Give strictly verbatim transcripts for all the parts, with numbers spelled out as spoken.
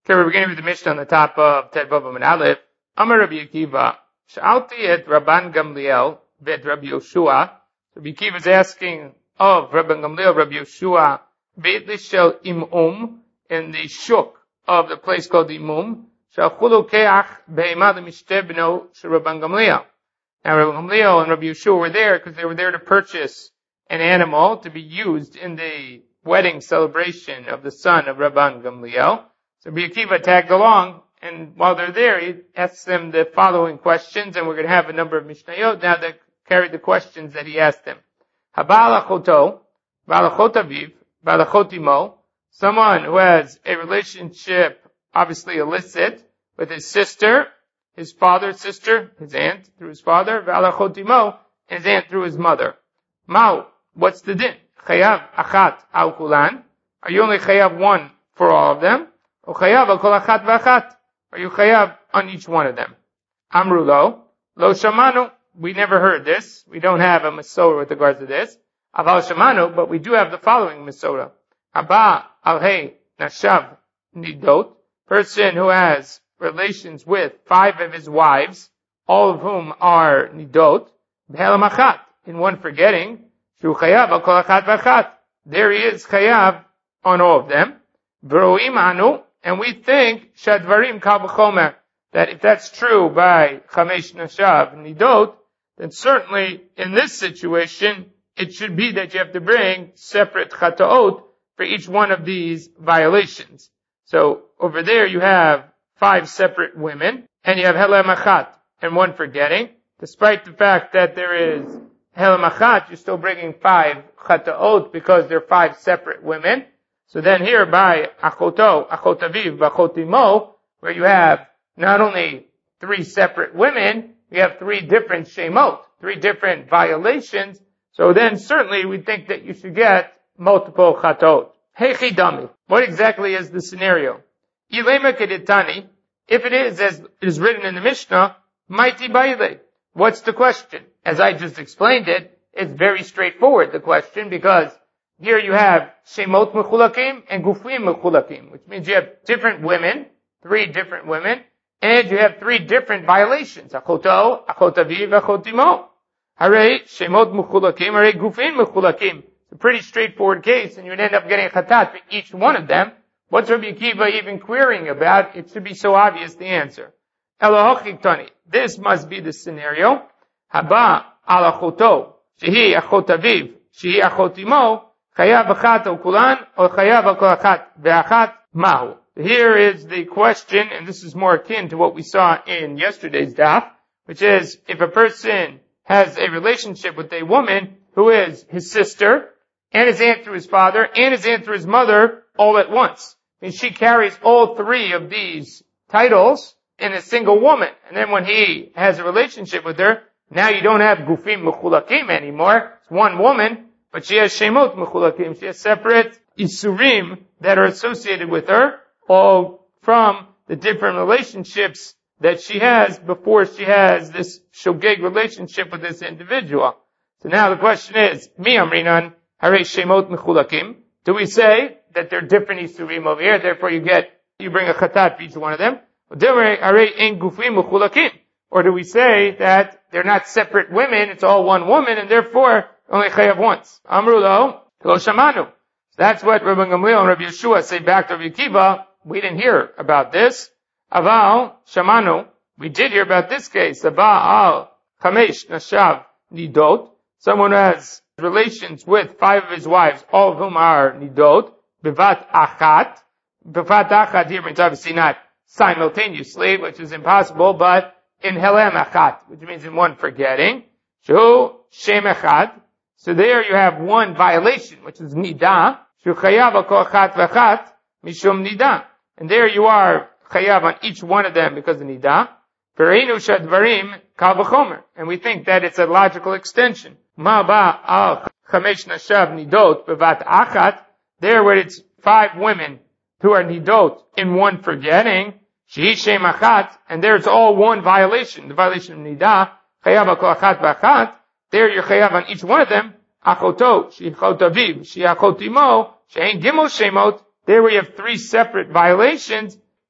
Okay, we're beginning with the Mishnah on the top of Ted Vavam and Aleph. Amar Rabbi Akiva, Sha'alti et Rabban Gamliel vet Rabbi Yoshua. Rabbi Akiva is asking of Rabban Gamliel, Rabbi Yoshua, Beit Lishel Imum, in the shuk of the place called Imum, Sha'chulu keach be'emad mishtebno Rabban Gamliel. Now Rabban Gamliel and Rabbi Yoshua were there because they were there to purchase an animal to be used in the wedding celebration of the son of Rabban Gamliel. So Rabbi Akiva tagged along, and while they're there, he asks them the following questions, and we're going to have a number of Mishnayot now that carry the questions that he asked them. Habalachoto, balachotaviv, balachotimo, someone who has a relationship, obviously illicit, with his sister, his father's sister, his aunt through his father, balachotimo, and his aunt through his mother. Mao, what's the din? Chayav achat al kulan. Are you only chayav one for all of them? Or chayav al kol achat v'achat? Are you chayav on each one of them? Amru lo, lo shamanu. We never heard this. We don't have a Masorah with regards to this. Aval shamanu, but we do have the following Masorah. Haba al hey nashav nidot. Person who has relations with five of his wives, all of whom are nidot. B'helam achat. In one forgetting, shu chayav al kol achat v'achat. There he is chayav on all of them. V'roim anu. And we think, Shadvarim Kal V'chomer, that if that's true by Chamesh Nashav Nidot, then certainly in this situation, it should be that you have to bring separate Chataot for each one of these violations. So over there you have five separate women, and you have Helem Achat and one forgetting. Despite the fact that there is Helem Achat, you're still bringing five Chataot because they're five separate women. So then here by Achoto, Achotaviv, Achotimo, where you have not only three separate women, you have three different shemot, three different violations. So then certainly we think that you should get multiple chatot. Hey chidami, what exactly is the scenario? Ilema keditani, if it is as it is written in the Mishnah, mighty baile. What's the question? As I just explained it, it's very straightforward, the question, because here you have Shemot Mechulakim and Gufim Mechulakim, which means you have different women, three different women, and you have three different violations. Achoto, Achotaviv, Achotimo. Hare Shemot Mechulakim, Hare Gufim Mechulakim. It's a pretty straightforward case, and you'd end up getting a chatat for each one of them. What's Rabbi Akiva even querying about? It should be so obvious, the answer. Elohochiktani. This must be the scenario. Haba al Achoto, Shehi Achotaviv, Shehi Achotimo, Chayav achat al kulan, or chayav al kol achat ve'achat mahu. Here is the question, and this is more akin to what we saw in yesterday's daf, which is, if a person has a relationship with a woman who is his sister, and his aunt through his father, and his aunt through his mother, all at once. And she carries all three of these titles in a single woman. And then when he has a relationship with her, now you don't have gufim mechulakim anymore. It's one woman, but she has shemot mechulakim. She has separate isurim that are associated with her, all from the different relationships that she has before she has this shogeg relationship with this individual. So now the question is, mi amrinan hare shemot mechulakim. Do we say that they're different isurim over here, therefore you get, you bring a chatat for each one of them? Or do we say that they're not separate women, it's all one woman, and therefore only chayav once? Amru lo, lo shamanu. That's what Rabban Gamliel and Rabbi Yeshua say back to Rabbi Akiva. We didn't hear about this. Aval shamanu. We did hear about this case. Aval al chamesh nashav nidot. Someone who has relations with five of his wives, all of whom are nidot. Bivat achat. Bivat achat here means obviously not simultaneously, which is impossible, but in helem achat, which means in one forgetting. Shu shem echad. So there you have one violation, which is nida. Shu chayav al kol achat v'achat mishum nida. And there you are chayav on each one of them because of nida. Pereinu shadvarim kal v'chomer. And we think that it's a logical extension. Ma ba al chamesh nashav nidot bevat achat. There where it's five women who are nidot in one forgetting. Shehi shem achat. And there it's all one violation. The violation of nida. Chayav al kol achat v'achat. There you're chayav on each one of them. Achoto, she'achot aviv, she'achot imo, she'ein gimel shemot. There we have three separate violations.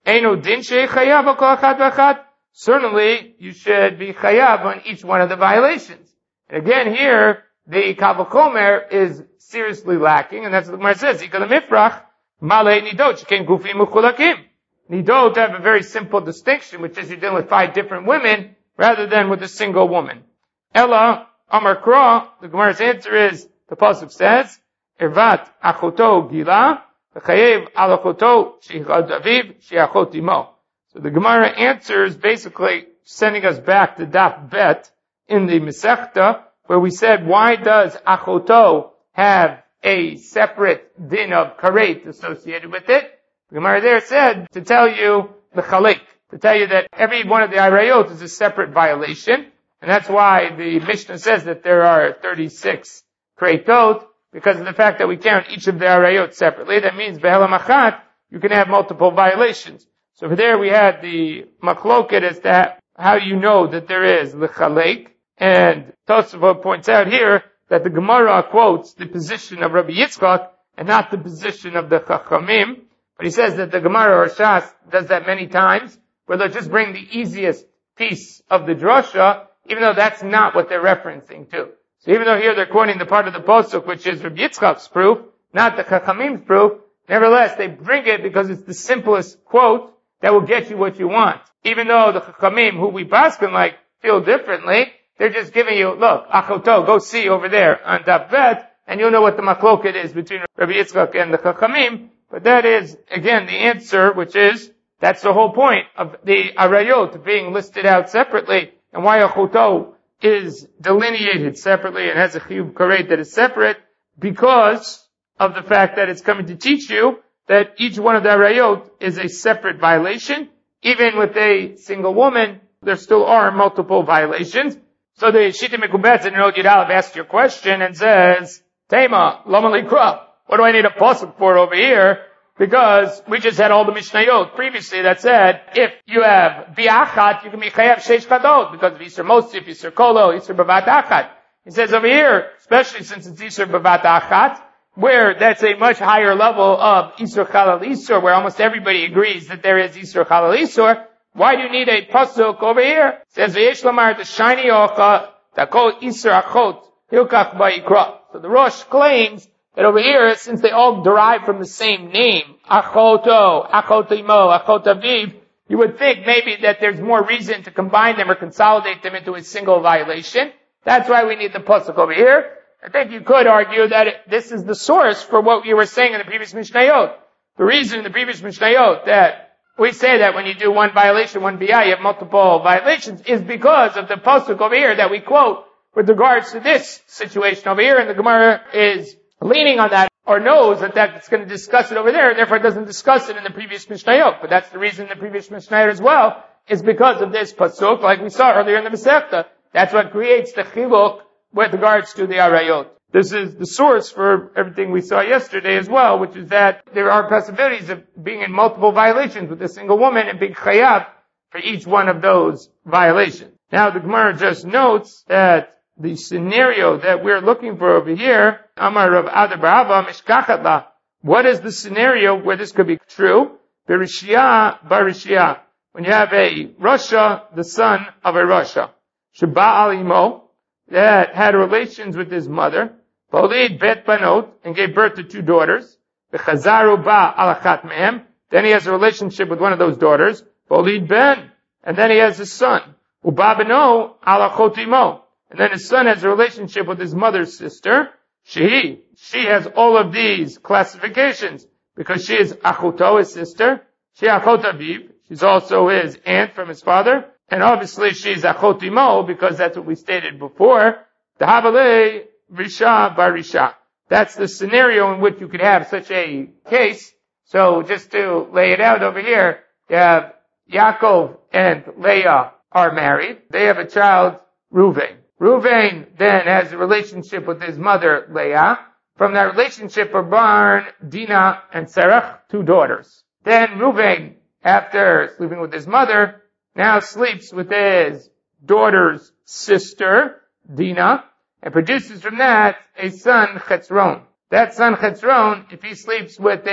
Eino din shei chayav al kol achad v'achad. Certainly, you should be chayav on each one of the violations. And again, here, the Kal V'chomer is seriously lacking, and that's what the Gemara says. Ikal mifrach, malei nidot, shekein gufim uchulakim. Nidot have a very simple distinction, which is you're dealing with five different women, rather than with a single woman. Ella, Amar Kra, the Gemara's answer is, the Pasuk says, Ervat achoto gila, v'chayev al achoto she'chad aviv, she'achot imo. So the Gemara answers basically sending us back to Daf Bet in the Masechta, where we said, why does achoto have a separate din of karet associated with it? The Gemara there said to tell you the chalik, to tell you that every one of the arayot is a separate violation, and that's why the Mishnah says that there are thirty-six karetot, because of the fact that we count each of the arayot separately. That means behelam achat, you can have multiple violations. So over there we had the machloket as to how you know that there is the chalek, and Tosafot points out here that the Gemara quotes the position of Rabbi Yitzchak and not the position of the Chachamim. But he says that the Gemara or Shas does that many times, where they'll just bring the easiest piece of the drasha, even though that's not what they're referencing to. So even though here they're quoting the part of the Posuk which is Rabbi Yitzchak's proof, not the Chachamim's proof, nevertheless they bring it because it's the simplest quote that will get you what you want. Even though the Chachamim, who we paskin like, feel differently, they're just giving you, look, achoto, go see over there on Daf Bet, and you'll know what the machloket is between Rabbi Yitzchak and the Chachamim. But that is, again, the answer, which is, that's the whole point of the arayot being listed out separately, and why achoto is delineated separately and has a chiyuv karet that is separate, because of the fact that it's coming to teach you that each one of the arayot is a separate violation. Even with a single woman, there still are multiple violations. So the Shita Mekubetz in Yod Yudalev asks your question and says, Tema, Lama Likra, what do I need a pasuk for over here? Because we just had all the Mishnayot previously that said, if you have bi'achat, you can be chayav sheish chadot, because of Yisur Mosif, Yisur Kolo, Yisur Bavat Achat. He says over here, especially since it's Yisur Bavat Achat, where that's a much higher level of Yisur Chalal Yisur, where almost everybody agrees that there is Yisur Chalal Yisur, why do you need a pasuk over here? It says, V'yesh lamar the shiny ocha, takol Yisur Achot, hilkach ba'ikra. So the Rosh claims that over here, since they all derive from the same name, Achoto, Achotimo, Achotaviv, you would think maybe that there's more reason to combine them or consolidate them into a single violation. That's why we need the pasuk over here. I think you could argue that it, this is the source for what you were saying in the previous Mishnayot. The reason in the previous Mishnayot that we say that when you do one violation, one biyah, you have multiple violations, is because of the pasuk over here that we quote with regards to this situation over here, and the Gemara is leaning on that, or knows that that's going to discuss it over there, and therefore it doesn't discuss it in the previous Mishnayot. But that's the reason in the previous Mishnayot as well, is because of this pasuk, like we saw earlier in the Masechta. That's what creates the chiluk with regards to the arayot. This is the source for everything we saw yesterday as well, which is that there are possibilities of being in multiple violations with a single woman and being chayav for each one of those violations. Now the Gemara just notes that the scenario that we're looking for over here, Amar Rav Ada bar Abba Mishkachat La, what is the scenario where this could be true? Berishia Barishia, when you have a Rasha, the son of a Rasha, Sheba Alimo, that had relations with his mother, Polid Bet Banot, and gave birth to two daughters, Bechazaru Ba Alachat Mehem, then he has a relationship with one of those daughters, Polid Ben, and then he has a son, Uba Beno Alachotimo, and then his son has a relationship with his mother's sister, Shehi, she has all of these classifications, because she is Achuto, his sister, she Achot Aviv, she's also his aunt from his father, and obviously she's Achotimo, because that's what we stated before, Tahavale Risha Barisha. That's the scenario in which you could have such a case. So just to lay it out over here, you have Yaakov and Leah are married. They have a child, Reuven. Reuven then has a relationship with his mother, Leah. From that relationship are born Dinah and Serach, two daughters. Then Reuven, after sleeping with his mother, now sleeps with his daughter's sister, Dinah, and produces from that a son, Chetzron. That son, Chetzron, if he sleeps with his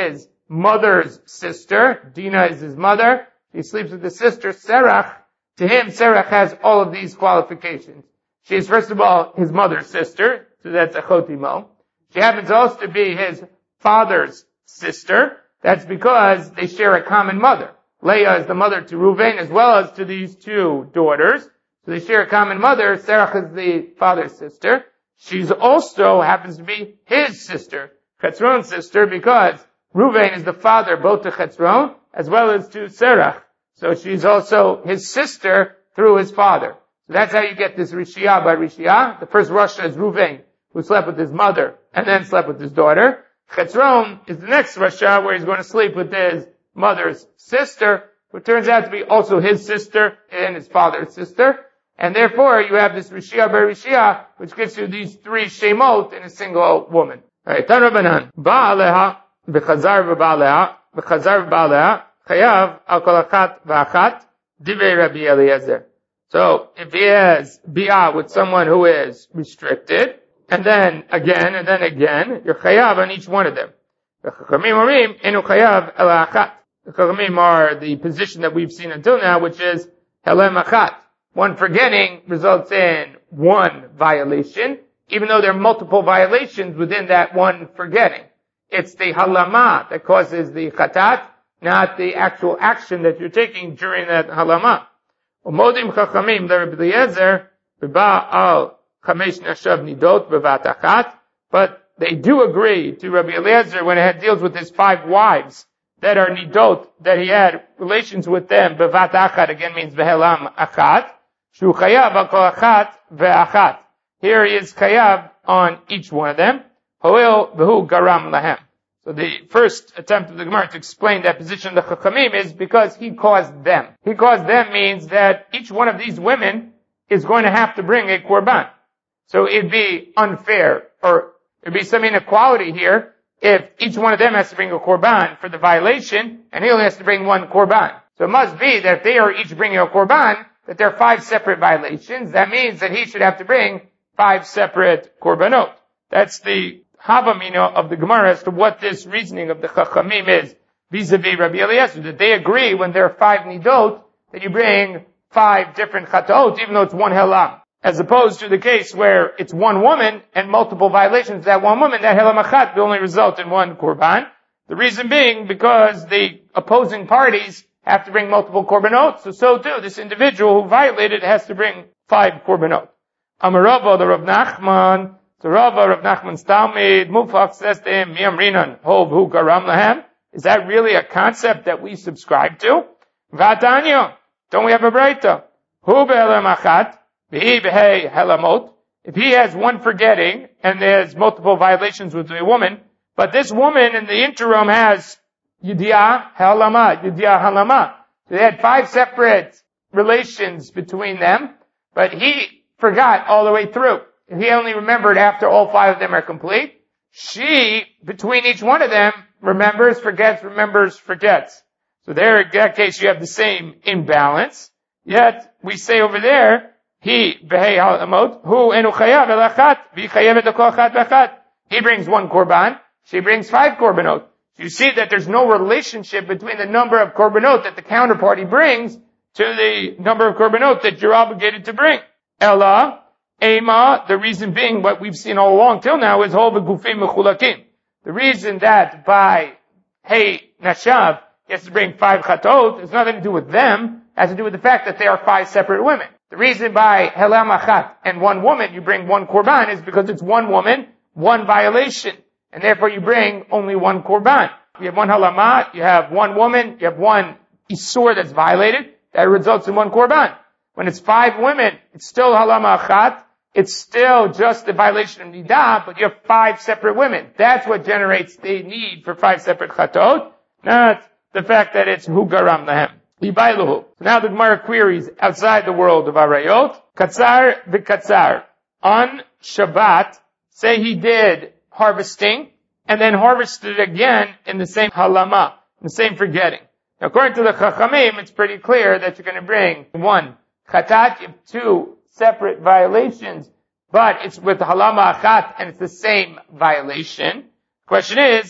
mother's sister. Dinah is his mother. He sleeps with his sister, Serach. To him, Serach has all of these qualifications. She is, first of all, his mother's sister, so that's Achotimo. She happens also to be his father's sister. That's because they share a common mother. Leah is the mother to Reuven as well as to these two daughters. So they share a common mother. Serach is the father's sister. She's also happens to be his sister, Chetzron's sister, because Reuven is the father both to Chetzron as well as to Serach. So she's also his sister through his father. So that's how you get this Rishiyah by Rishiyah. The first Rasha is Reuven, who slept with his mother and then slept with his daughter. Chetzron is the next Rasha where he's going to sleep with his mother's sister, who turns out to be also his sister and his father's sister. And therefore you have this Rishiyah by Rishiyah, which gives you these three Shemot in a single woman. Alright, Tan Rabbanan. Ba'aleha, v'chazar v'ba'aleha, v'chazar v'ba'aleha, chayav al kol achat v'achat, divrei Rabbi Eliezer. So, if he has bi'ah with someone who is restricted, and then again, and then again, you're chayav on each one of them. The Chachamim orim, enu chayav el achat. The Chachamim are the position that we've seen until now, which is helem achat. One forgetting results in one violation, even though there are multiple violations within that one forgetting. It's the halama that causes the chatat, not the actual action that you're taking during that halama. Umodim chachamim l'Rabbi Eliezer b'ba al chamesh nashav nidot b'vat achat, but they do agree to Rabbi Eliezer when it deals with his five wives that are nidot, that he had relations with them. B'vat achat again means v'helam achat. Shu chayav al kol achat ve'achat. Here he is chayav on each one of them. Hoil v'hu garam lahem. So the first attempt of the Gemara to explain that position of the Chachamim is because he caused them. He caused them means that each one of these women is going to have to bring a korban. So it'd be unfair, or there'd be some inequality here if each one of them has to bring a korban for the violation, and he only has to bring one korban. So it must be that if they are each bringing a korban, that there are five separate violations. That means that he should have to bring five separate korbanot. That's the Havamina of the Gemara as to what this reasoning of the Chachamim is vis-a-vis Rabbi Eliezer, that they agree when there are five nidot that you bring five different chataot, even though it's one helam. As opposed to the case where it's one woman and multiple violations of that one woman, that helam achat will only result in one korban. The reason being because the opposing parties have to bring multiple korbanot, so so too this individual who violated has to bring five korbanot. Amarava, the Rav Nachman, so Rava, Rav Nachman's Talmud, Mufak says to him, Mi amrinan, hov hu garam lahem. Is that really a concept that we subscribe to? V'atanya, don't we have a breita? Hu be'elam achat, v'hi b'hei helamot. If he has one forgetting, and there's multiple violations with a woman, but this woman in the interim has yidiyah halama, yidiyah halama. So they had five separate relations between them, but he forgot all the way through. He only remembered after all five of them are complete. She, between each one of them, remembers, forgets, remembers, forgets. So there, in that case, you have the same imbalance. Yet, we say over there, he, behei halamot, hu enu chayav elachat, vi chayav edakol achat v'achat. He brings one korban, she brings five korbanot. So you see that there's no relationship between the number of korbanot that the counterparty brings to the number of korbanot that you're obligated to bring. Ella, Ema, the reason being what we've seen all along till now is all the gufim mechulakim. The reason that by hey nashav he has to bring five chatot has nothing to do with them, it has to do with the fact that they are five separate women. The reason by helam achat and one woman you bring one korban is because it's one woman, one violation, and therefore you bring only one korban. You have one halama, you have one woman, you have one isur that's violated, that results in one korban. When it's five women, it's still halama achat. It's still just a violation of nidah, but you have five separate women. That's what generates the need for five separate chatot, not the fact that it's hu garam lahem. So now the Gemara queries outside the world of arayot. Katzar v'katzar. On Shabbat, say he did harvesting, and then harvested again in the same halama, in the same forgetting. Now according to the Chachamim, it's pretty clear that you're going to bring one chatat, you have two separate violations, but it's with halama achat and it's the same violation. Question is,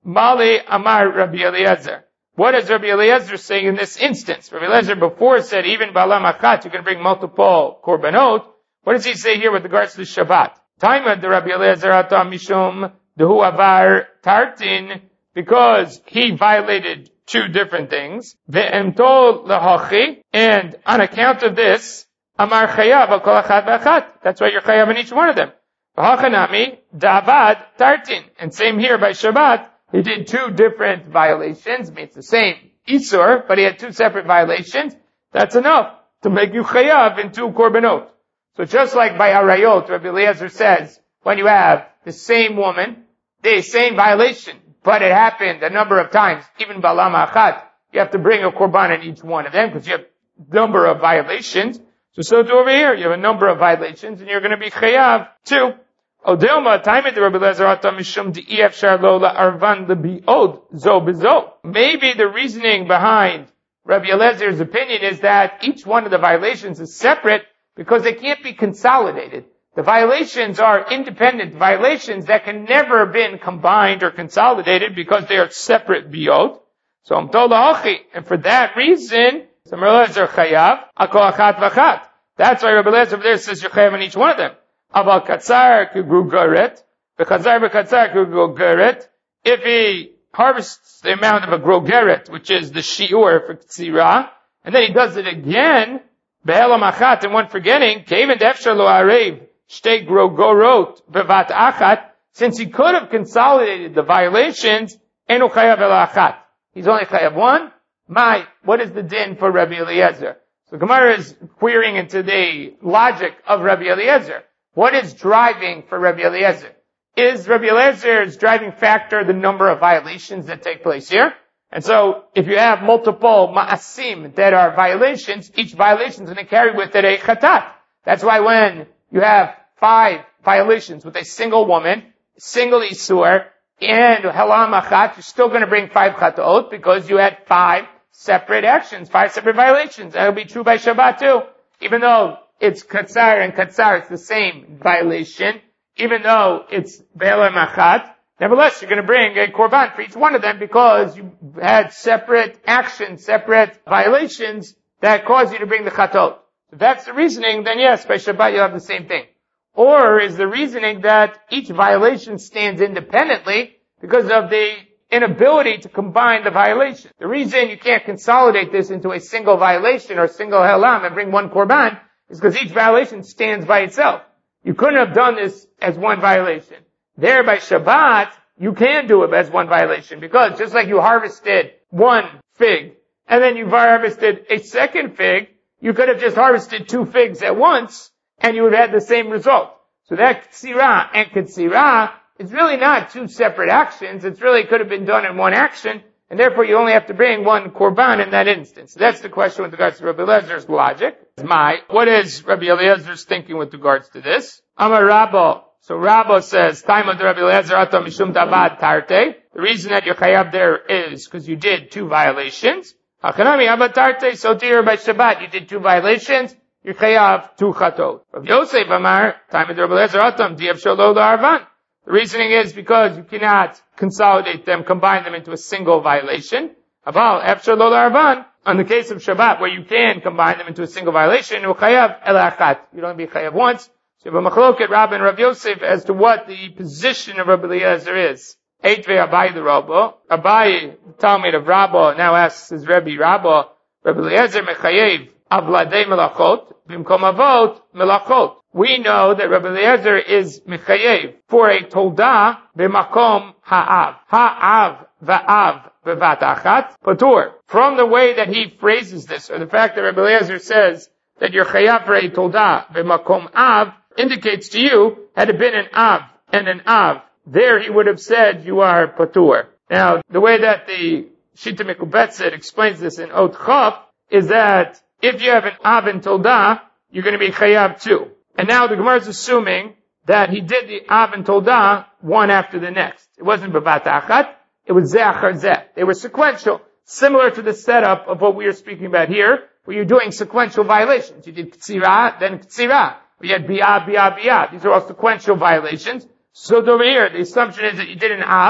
Mali Amar Rabbi Eliezer. What is Rabbi Eliezer saying in this instance? Rabbi Eliezer before said even Bala Machat, you can bring multiple korbanot. What does he say here with regards to Shabbat? Taima de Rabbi Eliezer atam mishum dehu avar tartin, because he violated two different things. Ve'emtol lahachi, and on account of this, Amar chayav al kol achat v'achat. That's why you're chayav in each one of them. V'hachanami da'avad tartin. And same here by Shabbat. He did two different violations. I mean, it's the same Isur, but he had two separate violations. That's enough to make you chayav in two korbanot. So just like by Arayot, Rabbi Eliezer says, when you have the same woman, the same violation, but it happened a number of times, even Balama Achat, you have to bring a korban in each one of them, because you have a number of violations. So so too over here, you have a number of violations, and you're going to be chayav too. Odelma, time at the Rabbi Eliezer atam mishum de'ef sharlola arvan lebiod zo bezo. Maybe the reasoning behind Rabbi Eliezer's opinion is that each one of the violations is separate because they can't be consolidated. The violations are independent violations that can never been combined or consolidated because they are separate biot. So I'm told and for that reason, Rabbi Eliezer chayav akol achat v'achat. That's why Rabbi Eliezer over there says you're chayav in each one of them. Aval katzar kugrugaret, v'chazar v'katzar kugrugaret. If he harvests the amount of a grogeret, which is the shiur for ktsira, and then he does it again, be'elam achat, and one forgetting, keven defshar lo arev shtei grogorot bevat achat, since he could have consolidated the violations, enu chayav el achat. He's only chayav one. My, what is the din for Rabbi Eliezer? So Gemara is querying into the logic of Rabbi Eliezer. What is driving for Rabbi Eliezer? Is Rabbi Eliezer's driving factor the number of violations that take place here? And so, if you have multiple ma'asim that are violations, each violation is going to carry with it a chatat. That's why when you have five violations with a single woman, single isur, and halam achat, you're still going to bring five chatot because you had five separate actions, five separate violations. That will be true by Shabbat too. Even though it's katzar and katzar, it's the same violation. Even though it's be'elam achat, nevertheless, you're going to bring a korban for each one of them because you had separate actions, separate violations that cause you to bring the chatot. If that's the reasoning, then yes, by Shabbat you'll have the same thing. Or is the reasoning that each violation stands independently because of the inability to combine the violation? The reason you can't consolidate this into a single violation or single helam and bring one korban is because each violation stands by itself. You couldn't have done this as one violation. There by Shabbat, you can do it as one violation because just like you harvested one fig and then you harvested a second fig, you could have just harvested two figs at once and you would have had the same result. So that ktsira and ktsira is really not two separate actions. It really could have been done in one action, and therefore you only have to bring one korban in that instance. So that's the question with regards to Rabbi Eliezer's logic. My, what is Rabbi Eliezer's thinking with regards to this? Amar Rabba. So Rabba says, time of the Rabbi Eliezer atam mishum davad tarte. The reason that you're chayav there is because you did two violations. Hachanami avad tarte, so dear by Shabbat, you did two violations. You're chayav two chatot. Rav Yosef Amar, time of the Rabbi Eliezer atam diav shalo arvan. The reasoning is because you cannot consolidate them, combine them into a single violation. Aval efshar lo arvan. On the case of Shabbat, where you can combine them into a single violation, you chayav el achat. You'd only be chayav once. So you have a machloket Rabbi and Rav Yosef as to what the position of Rabbi Eliezer is. Eitvei Abai the Rabba. Abai, the Talmud of Rabba, now asks his Rebbe Rabba, Rabbi Eliezer mechayev avladei melachot, bimkom avot melachot. We know that Rabbi Eliezer is mechayev for a tolda b'makom ha'av. Ha'av va'av b'vat achat patur. From the way that he phrases this, or the fact that Rabbi Eliezer says that you're chayav for a tolda b'makom av, indicates to you, had it been an av and an av, there he would have said you are patur. Now, the way that the Shita Mekubetzet explains this in Ot Chaf is that if you have an av and tolda, you're going to be chayav too. And now the Gemara is assuming that he did the av and tolda one after the next. It wasn't b'vat achat, it was zeh achar zeh. They were sequential, similar to the setup of what we are speaking about here, where you're doing sequential violations. You did ktsira, then ktsira. We had biyah, biyah, biyah. These are all sequential violations. So over here, the assumption is that you did an av,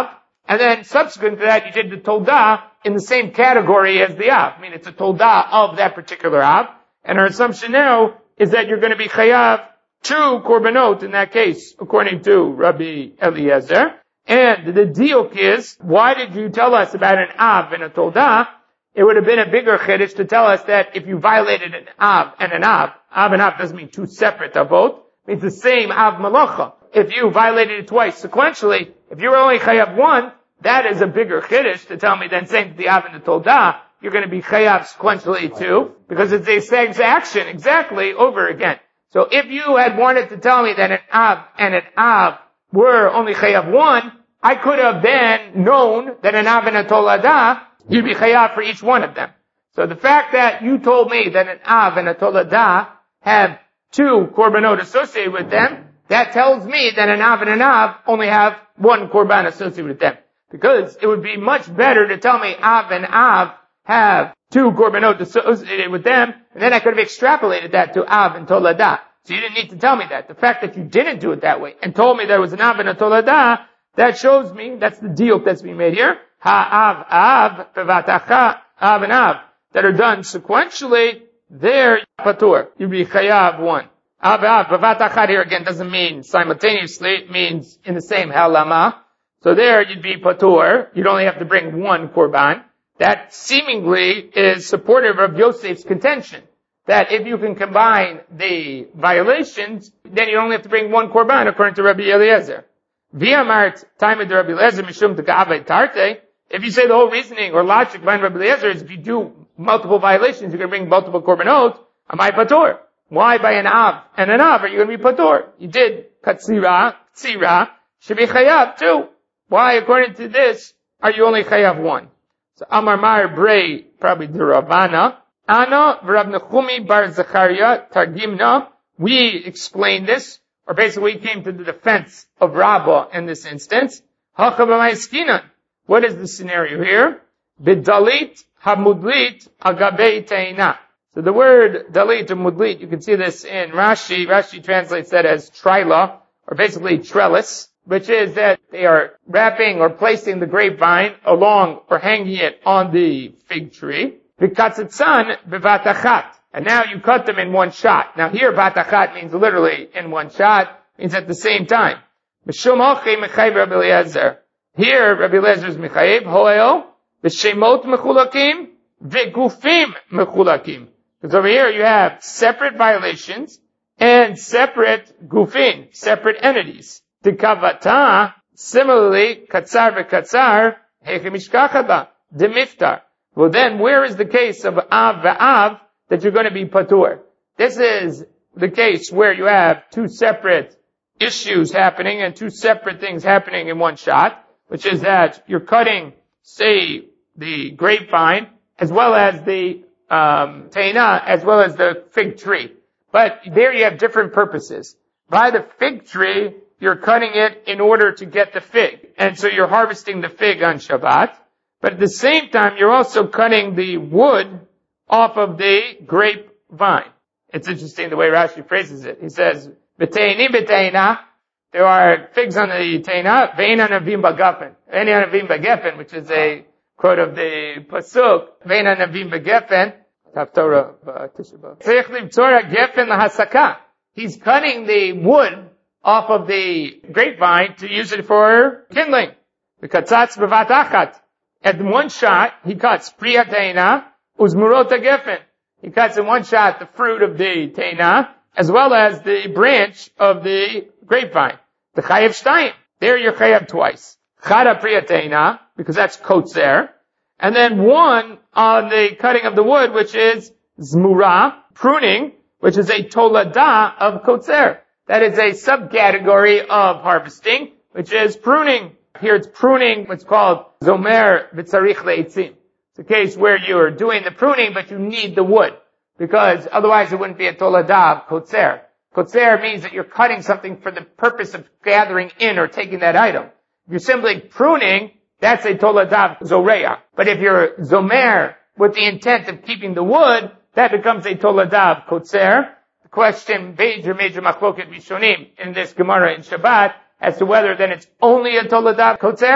And then subsequent to that, you did the Toldah in the same category as the Av. I mean, it's a Toldah of that particular Av. And our assumption now is that you're going to be Chayav two Korbanot in that case, according to Rabbi Eliezer. And the diuk is, why did you tell us about an Av and a Toldah? It would have been a bigger chiddush to tell us that if you violated an Av and an Av, Av and Av doesn't mean two separate avot, it means the same Av Malacha. If you violated it twice sequentially, if you were only chayav one, that is a bigger chiddush to tell me than saying to the Av and the Toldah, you're going to be chayav sequentially too, because it's the same action exactly over again. So if you had wanted to tell me that an Av and an Av were only chayav one, I could have then known that an Av and a Toldah, you'd be chayav for each one of them. So the fact that you told me that an Av and a Toldah have two korbanot associated with them, that tells me that an Av and an Av only have one korban associated with them. Because it would be much better to tell me Av and Av have two korbanot associated with them, and then I could have extrapolated that to Av and Toldah. So you didn't need to tell me that. The fact that you didn't do it that way, and told me there was an Av and a Toldah, that shows me, that's the diuk that's being made here, Ha-Av, Av, Bevatacha, Av and Av, that are done sequentially, they're patur. You'd be chayav one. Av, Av, Bevatachad here again doesn't mean simultaneously, it means in the same halama. So there you'd be patur. You'd only have to bring one korban. That seemingly is supportive of Yosef's contention. That if you can combine the violations, then you only have to bring one korban according to Rabbi Eliezer. V'amart taimid Rabbi Eliezer mishum t'ka'avei tarte. If you say the whole reasoning or logic behind Rabbi Eliezer is if you do multiple violations, you're going to bring multiple korbanot, am I patur? Why by an Av and an Av are you going to be patur? You did katsira, tzira, should be chayav too. Why, according to this, are you only chayav one? So Amar Mar Brei, probably the Ravana. Ana v'Rav Nechumi bar Zechariah targimna. We explained this, or basically we came to the defense of Rabbah in this instance. Hacha b'maiskinan. What is the scenario here? B'dalit hamudlit agabei teina. So the word dalit or mudlit, you can see this in Rashi. Rashi translates that as trila, or basically trellis, which is that they are wrapping or placing the grapevine along or hanging it on the fig tree. V'katzitzan b'vatachat. And now you cut them in one shot. Now here vatachat means literally in one shot, means at the same time. B'shum hochi mechayv Rabbi Eliezer. Here Rabbi Eliezer is mechayev, hoel, v'shemot mechulakim, v'gufim mechulakim. Because over here you have separate violations and separate gufin, separate entities. T'kavata, similarly, katzar v'katzar, hechemishkachaba, demiftar. Well then, where is the case of Av v'Av that you're going to be patur? This is the case where you have two separate issues happening and two separate things happening in one shot, which is that you're cutting, say, the grapevine, as well as the um, teina, as well as the fig tree. But there you have different purposes. By the fig tree, you're cutting it in order to get the fig. And so you're harvesting the fig on Shabbat. But at the same time, you're also cutting the wood off of the grapevine. It's interesting the way Rashi phrases it. He says, B'teini b'teina, there are figs on the teina, ve'eina navim b'gefen. Ve'eina navim b'gefen, which is a quote of the Pasuk, ve'eina navim b'gefen, Haftorah b'Tisha B'Av. Tzarich libtzora gefen lahasaka. He's cutting the wood off of the grapevine to use it for kindling. V'katzatz b'vat achat. At one shot, he cuts priya teina, uzmurota gefen. He cuts in one shot the fruit of the teina, as well as the branch of the grapevine. The chayav shtayim. There you're chayav twice. Chada priya teina, because that's kotzer. And then one on the cutting of the wood, which is zmura, pruning, which is a tolada of kotzer. That is a subcategory of harvesting, which is pruning. Here it's pruning, what's called zomer v'tzarich le'etzim. It's a case where you're doing the pruning, but you need the wood. Because otherwise it wouldn't be a tolada of kotzer. Kotzer means that you're cutting something for the purpose of gathering in or taking that item. If you're simply pruning, that's a tolada of zoreya. But if you're zomer with the intent of keeping the wood, that becomes a tolada of kotzer. The question, major, major machloket rishonim in this Gemara in Shabbat, as to whether then it's only a tolada of kotzer,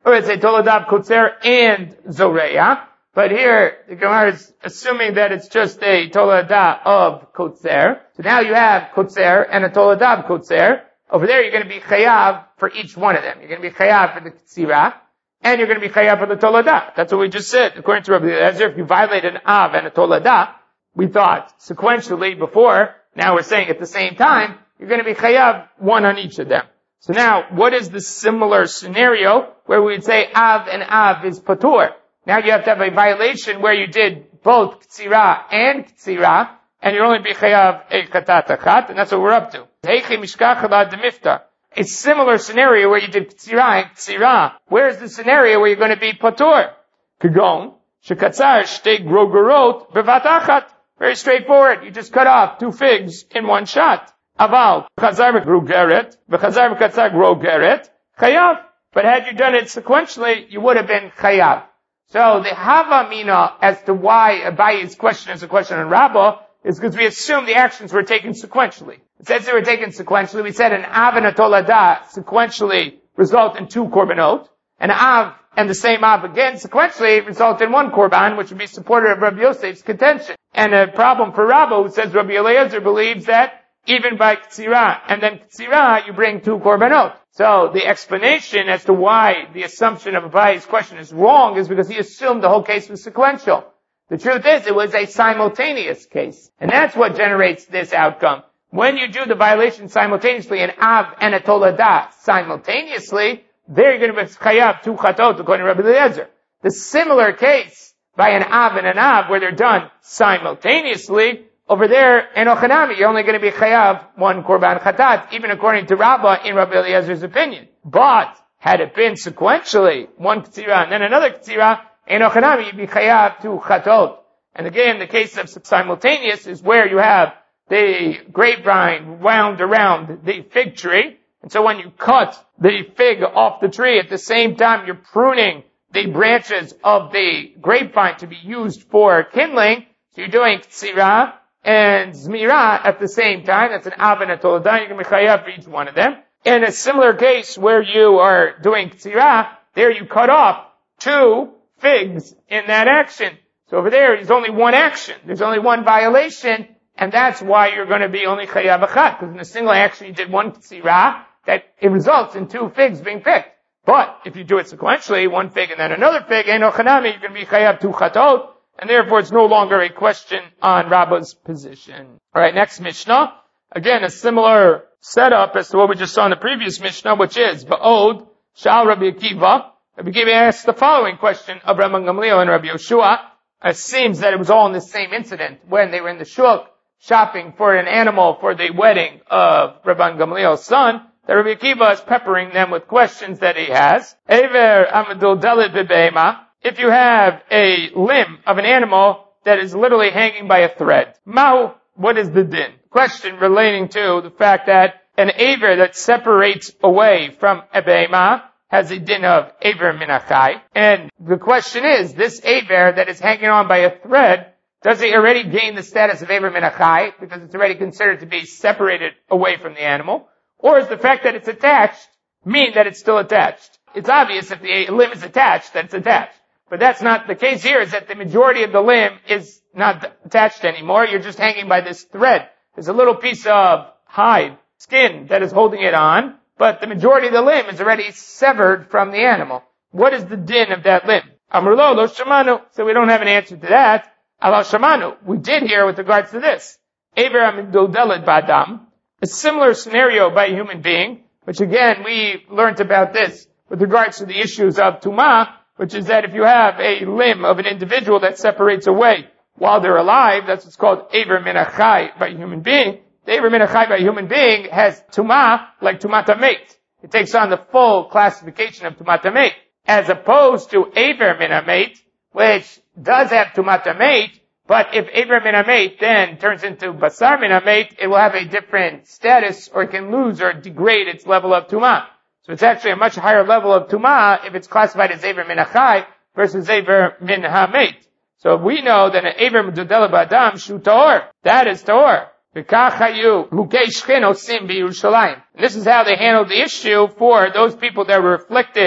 or it's a Toladav Kotzer and Zoreya. But here, the Gemara is assuming that it's just a Toladav of Kotzer. So now you have Kotzer and a Toladav Kotzer. Over there, you're going to be Chayav for each one of them. You're going to be Chayav for the Ktsira, and you're going to be Chayav for the Toladav. That's what we just said. According to Rabbi Eliezer, if you violate an Av and a Toladav, we thought sequentially before, now we're saying at the same time, you're going to be Chayav one on each of them. So now, what is the similar scenario where we would say Av and Av is Patur? Now you have to have a violation where you did both Ktsira and Ktsira, and you'll only be Chayav a Chatat Achat, and that's what we're up to. Heichi Mishkach Chabad Demiftar. A similar scenario where you did Ktsira and Ktsira. Where is the scenario where you're going to be Patur? Kagon, Shekatzar Shtei Grogorot Bevat Achat. Very straightforward. You just cut off two figs in one shot. Aval, Chazar Grogeret, V'chazar V'katzar Grogeret, Chayav. But had you done it sequentially, you would have been Chayav. So the Hava Mina as to why Abayi's question is a question on Rabbah is because we assume the actions were taken sequentially. It says they were taken sequentially. We said an Av and a Tolada sequentially result in two korbanot. An Av and the same Av again sequentially result in one korban, which would be supportive of Rabbi Yosef's contention. And a problem for Rabbah, who says Rabbi Eliezer believes that even by Ktsira and then Ktsira, you bring two korbanot. So the explanation as to why the assumption of Abayi's question is wrong is because he assumed the whole case was sequential. The truth is, it was a simultaneous case. And that's what generates this outcome. When you do the violation simultaneously, an Av and a Tolada simultaneously, there you're going to be Chayav two Chatot, according to Rabbi Eliezer. The similar case by an Av and an Av, where they're done simultaneously, over there, in Ochanami, you're only going to be Chayav one Korban Chatat, even according to Rabbah in Rabbi Eliezer's opinion. But, had it been sequentially, one Ktsira and then another Ktsira, in Ochanami, you'd be Chayav two Chatot. And again, the case of simultaneous is where you have the grapevine wound around the fig tree. And so when you cut the fig off the tree, at the same time you're pruning the branches of the grapevine to be used for kindling. So you're doing Ktsira and Zmira at the same time. That's an Av and a Tolada. You're going to be Chayav for each one of them. In a similar case where you are doing Ktsira, there you cut off two figs in that action. So over there, there's only one action. There's only one violation, and that's why you're going to be only Chayav Achat, because in a single action you did one Ktsira, that it results in two figs being picked. But if you do it sequentially, one fig and then another fig, and Ochanami, you're going to be Chayav two Chatot, and therefore it's no longer a question on Rabbah's position. Alright, next Mishnah. Again, a similar setup as to what we just saw in the previous Mishnah, which is, Ba'od, Shal Rabbi Akiva. Rabbi Akiva asked the following question of Rabban Gamliel and Rabbi Yoshua. It seems that it was all in the same incident when they were in the shuk shopping for an animal for the wedding of Rabban Gamliel's son, that Rabbi Akiva is peppering them with questions that he has. Ever Amadul Dalit Bebeima. If you have a limb of an animal that is literally hanging by a thread, Mahu, what is the din? Question relating to the fact that an aver that separates away from a be'ema has a din of aver minachai. And the question is, this aver that is hanging on by a thread, does it already gain the status of aver minachai because it's already considered to be separated away from the animal? Or is the fact that it's attached mean that it's still attached? It's obvious if the limb is attached that it's attached. But that's not the case here, is that the majority of the limb is not attached anymore. You're just hanging by this thread. There's a little piece of hide, skin, that is holding it on, but the majority of the limb is already severed from the animal. What is the din of that limb? Amrlo lo shamanu. So we don't have an answer to that. Ala shamanu. We did hear with regards to this. Aver amidul deled badam. A similar scenario by a human being, which again, we learned about this with regards to the issues of tumah, which is that if you have a limb of an individual that separates away while they're alive, that's what's called aver minachai by a human being. The aver minachai by a human being has tumah like tumat hamet. It takes on the full classification of tumat hamet, as opposed to aver min hamet, which does have tumat hamet, but if aver min hamet then turns into basar min hamet, it will have a different status, or it can lose or degrade its level of tumah. So it's actually a much higher level of tumah if it's classified as aver min achai versus aver min hamet. So we know that an aver medudela b'adam shu tahor. That is tahor. V'kachayu hukei shchen osim b'Yerushalayim. This is how they handled the issue for those people that were afflicted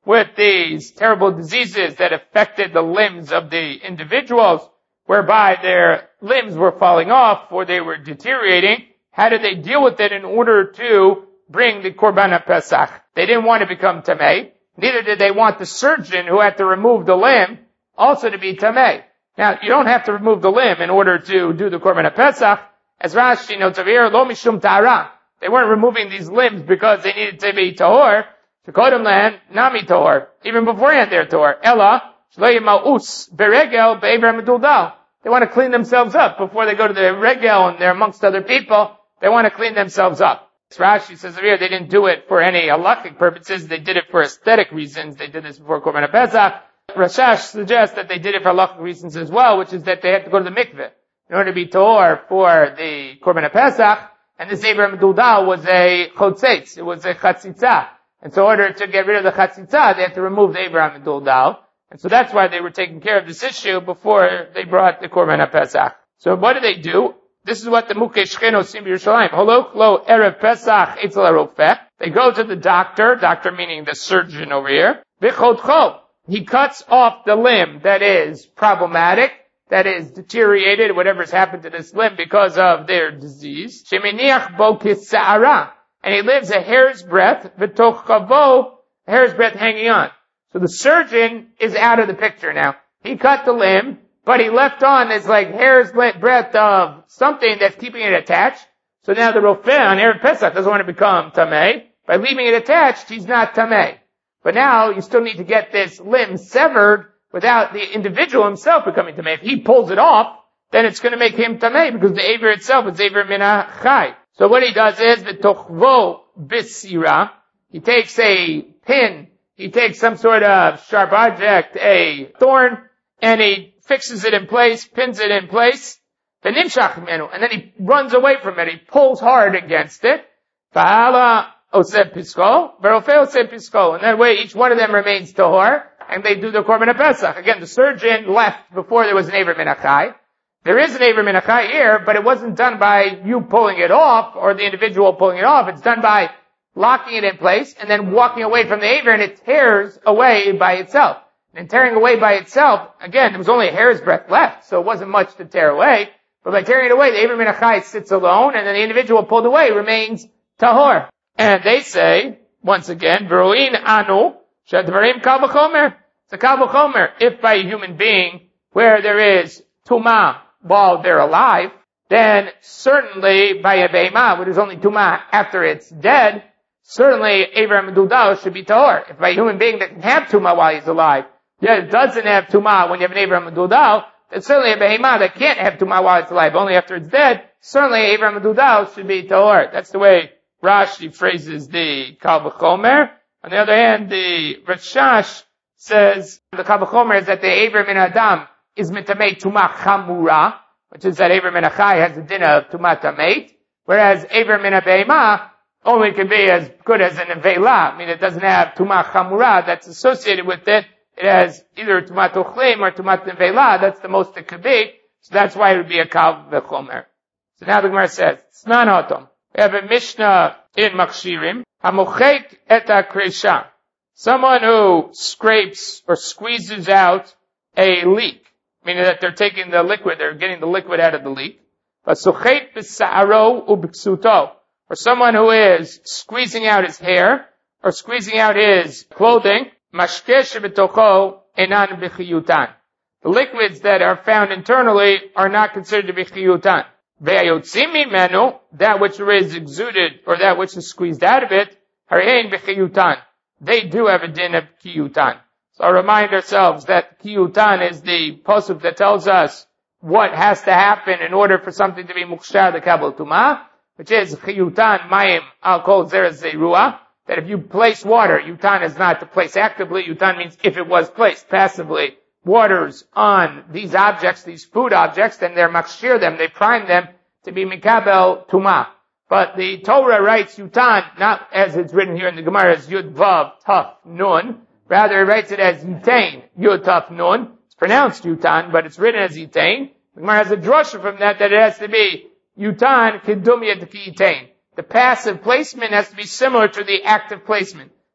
with these terrible diseases that affected the limbs of the individuals, whereby their limbs were falling off or they were deteriorating. How did they deal with it in order to bring the Korban Pesach? They didn't want to become Tameh. Neither did they want the surgeon who had to remove the limb also to be Tameh. Now, you don't have to remove the limb in order to do the Korban Pesach. As Rashi notes over here, lo mishum ta'ara. They weren't removing these limbs because they needed to be tahor. Shekodem land, nami tahor. Even beforehand they're tahor. Ella, shlo yima'us beregel be'ever meduldal. They want to clean themselves up before they go to the regel and they're amongst other people. They want to clean themselves up. As Rashi says over here, they didn't do it for any halachic purposes. They did it for aesthetic reasons. They did this before Korban Pesach. Rashash suggests that they did it for halachic reasons as well, which is that they had to go to the mikveh in order to be tahor for the Korban Pesach. And this Eber Meduldal was a chotzetz. It was a chatzitza. And so in order to get rid of the chatzitza, they had to remove the Eber Meduldal. And so that's why they were taking care of this issue before they brought the Korban Pesach. So what did they do? This is what the Mukei Shecheno Sim Yerushalayim. Holok lo Erev Pesach Eitzel HaRofeh. They go to the doctor, doctor meaning the surgeon over here. V'chodcho. He cuts off the limb that is problematic, that is deteriorated, whatever's happened to this limb because of their disease. Sheminiach bo kisa'ara. And he lives a hair's breadth, v'toch chavo, a hair's breadth hanging on. So the surgeon is out of the picture now. He cut the limb, but he left on this like hair's breadth of something that's keeping it attached. So now the Rofeh on Erev Pesach doesn't want to become Tameh. By leaving it attached, he's not Tameh. But now you still need to get this limb severed without the individual himself becoming Tameh. If he pulls it off, then it's going to make him Tameh because the Aver itself is Aver min hachai. So what he does is, v'tochvo bisira, he takes a pin, he takes some sort of sharp object, a thorn, and he fixes it in place, pins it in place, v'nimshach menu, and then he runs away from it, he pulls hard against it, v'hala oseh pisko, v'rofeh oseh pisko, and that way each one of them remains tahor, and they do the Korban Pesach. Again, the surgeon left before there was an Aver min hachai. There is an Aver min hachai here, but it wasn't done by you pulling it off, or the individual pulling it off. It's done by locking it in place, and then walking away from the Aver, and it tears away by itself. And tearing away by itself, again, there was only a hair's breadth left, so it wasn't much to tear away. But by tearing it away, the Aver min hachai sits alone, and then the individual pulled away remains tahor. And they say, once again, V'ro'in anu, shadvarim kal v'chomer. It's a kal v'chomer. If by a human being, where there is tumah, while they're alive, then certainly by a be'emah, where there's only tumah after it's dead, certainly Aver Meduldal should be tahor. If by a human being that can have tumah while he's alive, yet it doesn't have tumah when you have an Aver Meduldal, then certainly a be'emah that can't have tumah while it's alive, only after it's dead, certainly Aver Meduldal should be tahor. That's the way Rashi phrases the kal v'chomer. On the other hand, the Rashash says the kal v'chomer is that the Aver min Adam is mitamei tumah chamura, which is that Aver min hachai has a din of tumah tameit, whereas Aver min be'emah only can be as good as an avela. I mean, it doesn't have tumah chamura that's associated with it. It has either tumah tochlim or tumah nevela. That's the most it could be. So that's why it would be a kal v'chomer. So now the Gemara says, Tznan hotom. We have a Mishnah in Makshirim. Hamochek et ha'kresha. Someone who scrapes or squeezes out a leak, meaning that they're taking the liquid, they're getting the liquid out of the leak. Vasochet b'sa'aro ub'ksuto. Or someone who is squeezing out his hair, or squeezing out his clothing, mashkeh shebetocho enan b'chiyutan. The liquids that are found internally are not considered to be chiyutan. Ve'ayotzim mimenu, that which is exuded, or that which is squeezed out of it, harein b'chiyutan. They do have a din of chiyutan. So I'll remind ourselves that chiyutan is the pasuk that tells us what has to happen in order for something to be mukshar the kabel tumah, which is chiyutan mayim al kol zeres zerua, that if you place water, yutan is not to place actively, yutan means if it was placed passively, waters on these objects, these food objects, then they're makshir them, they prime them to be mikabel tumah. But the Torah writes yutan, not as it's written here in the Gemara as yud vav taf nun, rather it writes it as yitain, yud taf nun. It's pronounced yutan, but it's written as yitain. The Gemara has a drasha from that, that it has to be yutan kedum yed ki yitain. The passive placement has to be similar to the active placement.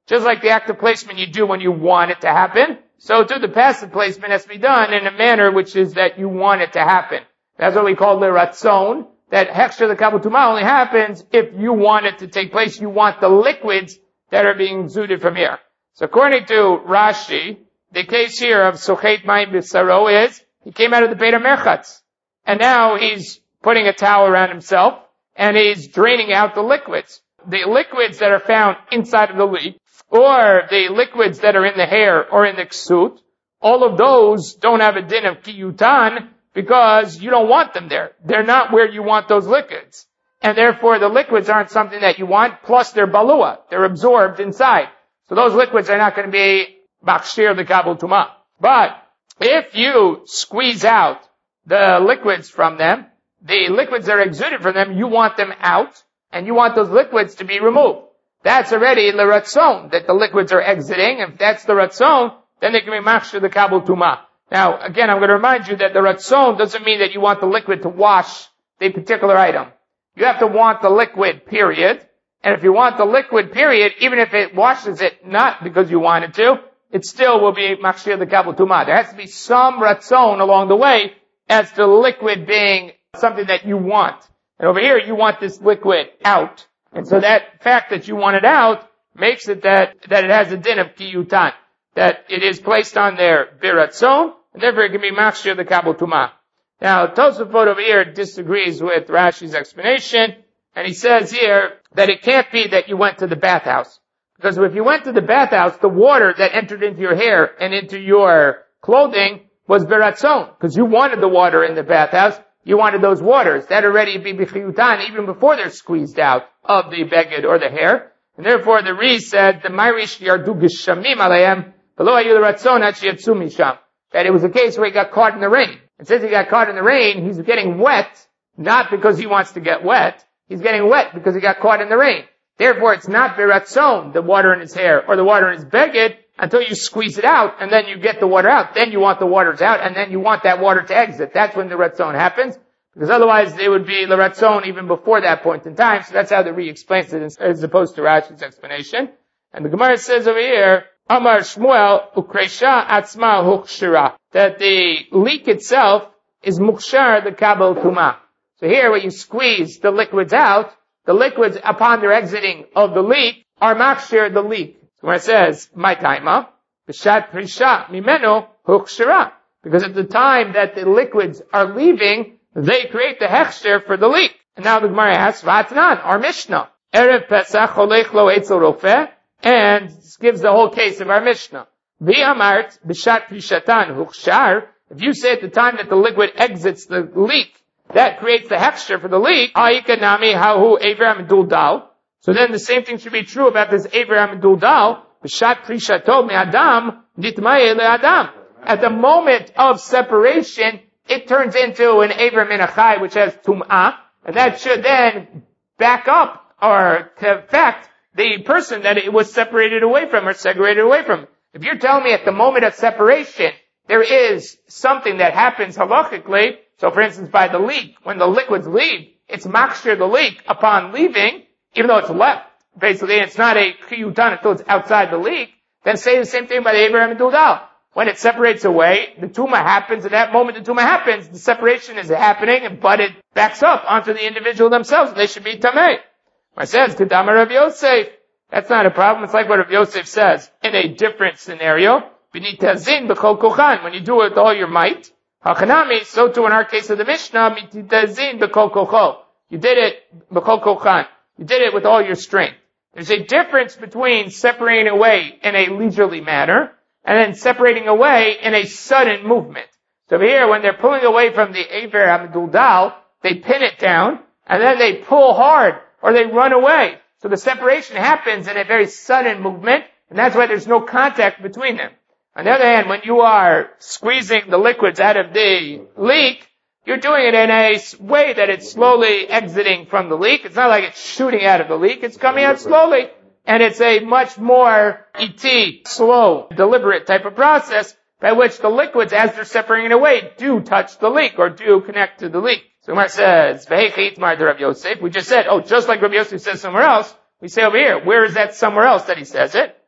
Just like the active placement you do when you want it to happen, so too the passive placement has to be done in a manner which is that you want it to happen. That's what we call l'ratzon. That hechsher the kabul tumah only happens if you want it to take place. You want the liquids that are being exuded from here. So according to Rashi, the case here of sochet mayim b'saro is he came out of the Beit HaMerchatz, and now he's putting a towel around himself, and he's draining out the liquids. The liquids that are found inside of the leak, or the liquids that are in the hair or in the ksut, all of those don't have a din of kiyutan because you don't want them there. They're not where you want those liquids. And therefore the liquids aren't something that you want, plus they're balua. They're absorbed inside. So those liquids are not going to be bakshir the kabul tumah. But if you squeeze out the liquids from them, the liquids that are exuded from them, you want them out, and you want those liquids to be removed. That's already the ratzon, that the liquids are exiting. If that's the ratzon, then they can be machshir the kabul tumah. Now, again, I'm going to remind you that the ratzon doesn't mean that you want the liquid to wash the particular item. You have to want the liquid, period. And if you want the liquid, period, even if it washes it not because you want it to, it still will be machshir the kabul tumah. There has to be some ratzon along the way as to the liquid being something that you want. And over here, you want this liquid out. And so that fact that you want it out makes it that, that it has a din of kiyutan. That it is placed on their biratzon, and therefore it can be machshir the kabul tumah. Now, Tosafot over here disagrees with Rashi's explanation, and he says here that it can't be that you went to the bathhouse. Because if you went to the bathhouse, the water that entered into your hair and into your clothing was biratzon, because you wanted the water in the bathhouse. You wanted those waters. That already be b'chiyutan even before they're squeezed out of the beged or the hair. And therefore the Ri said, the Mayrish yardu geshamim alayim, below ayu l'ratzon ad sheyatzu misham. That it was a case where he got caught in the rain. And since he got caught in the rain, he's getting wet, not because he wants to get wet. He's getting wet because he got caught in the rain. Therefore it's not biratzon, the water in his hair or the water in his beged, until you squeeze it out, and then you get the water out. Then you want the waters out, and then you want that water to exit. That's when the ratzon happens, because otherwise it would be the ratzon even before that point in time. So that's how the Ri explains it, as opposed to Rashi's explanation. And the Gemara says over here, Amar Shmuel ukresha atzma hukshira, that the leak itself is mukshar the kabul tumah. So here, when you squeeze the liquids out, the liquids upon their exiting of the leak are makshir the leak. Where it says, my taima, b'shat prisha mimeno hukshira. Because at the time that the liquids are leaving, they create the hechsher for the leak. And now the Gemara asks, Vatnan, our Mishnah. Erev Pesach cholech lo etzel rofeh, and gives the whole case of our Mishnah. V'amart b'shat prishatan hukshar. If you say at the time that the liquid exits the leak, that creates the hechsher for the leak, ha'ika hahu ever amidul dal. So then the same thing should be true about this Ever Amidul Dal, B'shat Prishato Me'adam, Nitmaye Le'adam. At the moment of separation, it turns into an Ever Minachai, which has Tum'ah, and that should then back up, or to affect the person that it was separated away from, or segregated away from. If you're telling me at the moment of separation, there is something that happens halachically, so for instance by the leak, when the liquids leave, it's makshir the leak upon leaving, even though it's left, basically, it's not a kiyutan until it's outside the leak, then say the same thing by the Abraham Amidul Dal. When it separates away, the tumah happens, at that moment the tumah happens, the separation is happening, but it backs up onto the individual themselves, and they should be tamei. I says, Kedama Rav Yosef, that's not a problem, it's like what Rav Yosef says, in a different scenario, B'nitazin b'chol kochan, when you do it with all your might, Hachanami, so too in our case of the Mishnah, Mititazin b'chol kochol. You did it, b'chol kochan. You did it with all your strength. There's a difference between separating away in a leisurely manner and then separating away in a sudden movement. So here, when they're pulling away from the Aver Amidul Dal, they pin it down and then they pull hard or they run away. So the separation happens in a very sudden movement, and that's why there's no contact between them. On the other hand, when you are squeezing the liquids out of the leak, you're doing it in a way that it's slowly exiting from the leak. It's not like it's shooting out of the leak. It's coming out slowly. And it's a much more iti, slow, deliberate type of process by which the liquids, as they're separating away, do touch the leak or do connect to the leak. So Gemara says, Rav Yosef. We just said, oh, just like Rav Yosef says somewhere else, we say over here, where is that somewhere else that he says it?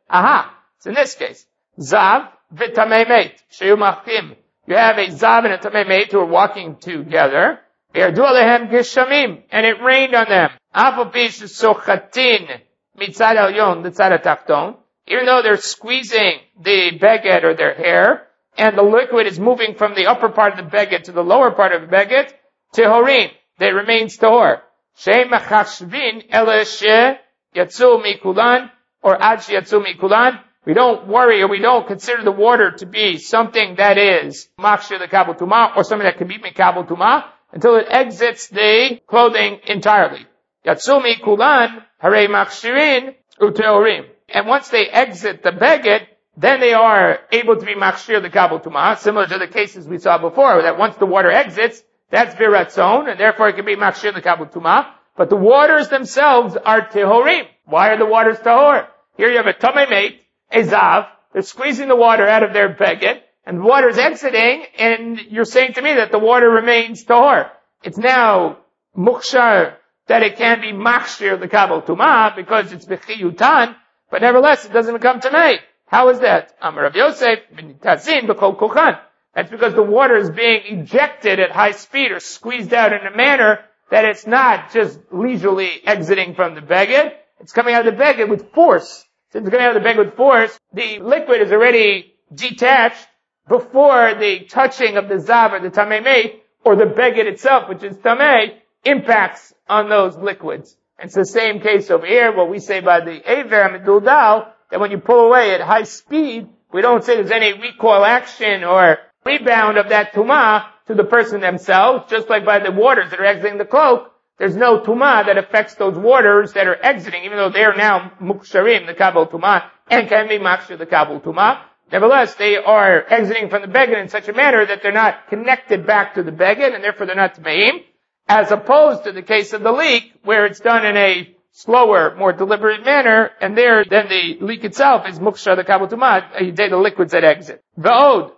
Aha. So in this case, Zav v'tamei meit, sheyu machkim. You have a Zav and a tamei meit who are walking together. Yardu alehem geshamim, and it rained on them. Afu pi shesochatin mitzad elyon l'tzad hatachton. Even though they're squeezing the beged or their hair, and the liquid is moving from the upper part of the beged to the lower part of the beged, tehorim, they remains tahor. Shei machashvin ele she yatzu mikulan, or ad she yatzu mikulan. We don't worry or we don't consider the water to be something that is machshir the kabel tumah, or something that can be kabel tumah, until it exits the clothing entirely. Yatzu mikulan, hare machshirin uteorim. And once they exit the beged, then they are able to be machshir the kabel tumah, similar to the cases we saw before, that once the water exits, that's viratzon, and therefore it can be machshir the kabel tumah. But the waters themselves are tehorim. Why are the waters tahor? Here you have a tamei meit, a zav, they're squeezing the water out of their beged, and the water is exiting, and you're saying to me that the water remains tahor. It's now mukshar, that it can be machshir the kabel tumah, because it's b'chiyutan, but nevertheless, it doesn't become tamei. How is that? Amar Rav Yosef, tazin b'kol kochan. That's because the water is being ejected at high speed or squeezed out in a manner that it's not just leisurely exiting from the beged. It's coming out of the beged with force. Since it's coming out of the beged with force, the liquid is already detached before the touching of the zav or the tamei meit, or the beged itself, which is tamei, impacts on those liquids. It's the same case over here, what we say by the Aver Meduldal, that when you pull away at high speed, we don't say there's any recoil action or rebound of that tumah to the person themselves, just like by the waters that are exiting the cloak, there's no tumah that affects those waters that are exiting, even though they are now muksharim, the kabel tumah, and can be makshir, the kabel tumah. Nevertheless, they are exiting from the beged in such a manner that they're not connected back to the beged, and therefore they're not tmeim, as opposed to the case of the leak, where it's done in a slower, more deliberate manner, and there, then the leak itself is mukshar, the kabel tumah, the liquids that exit. V'od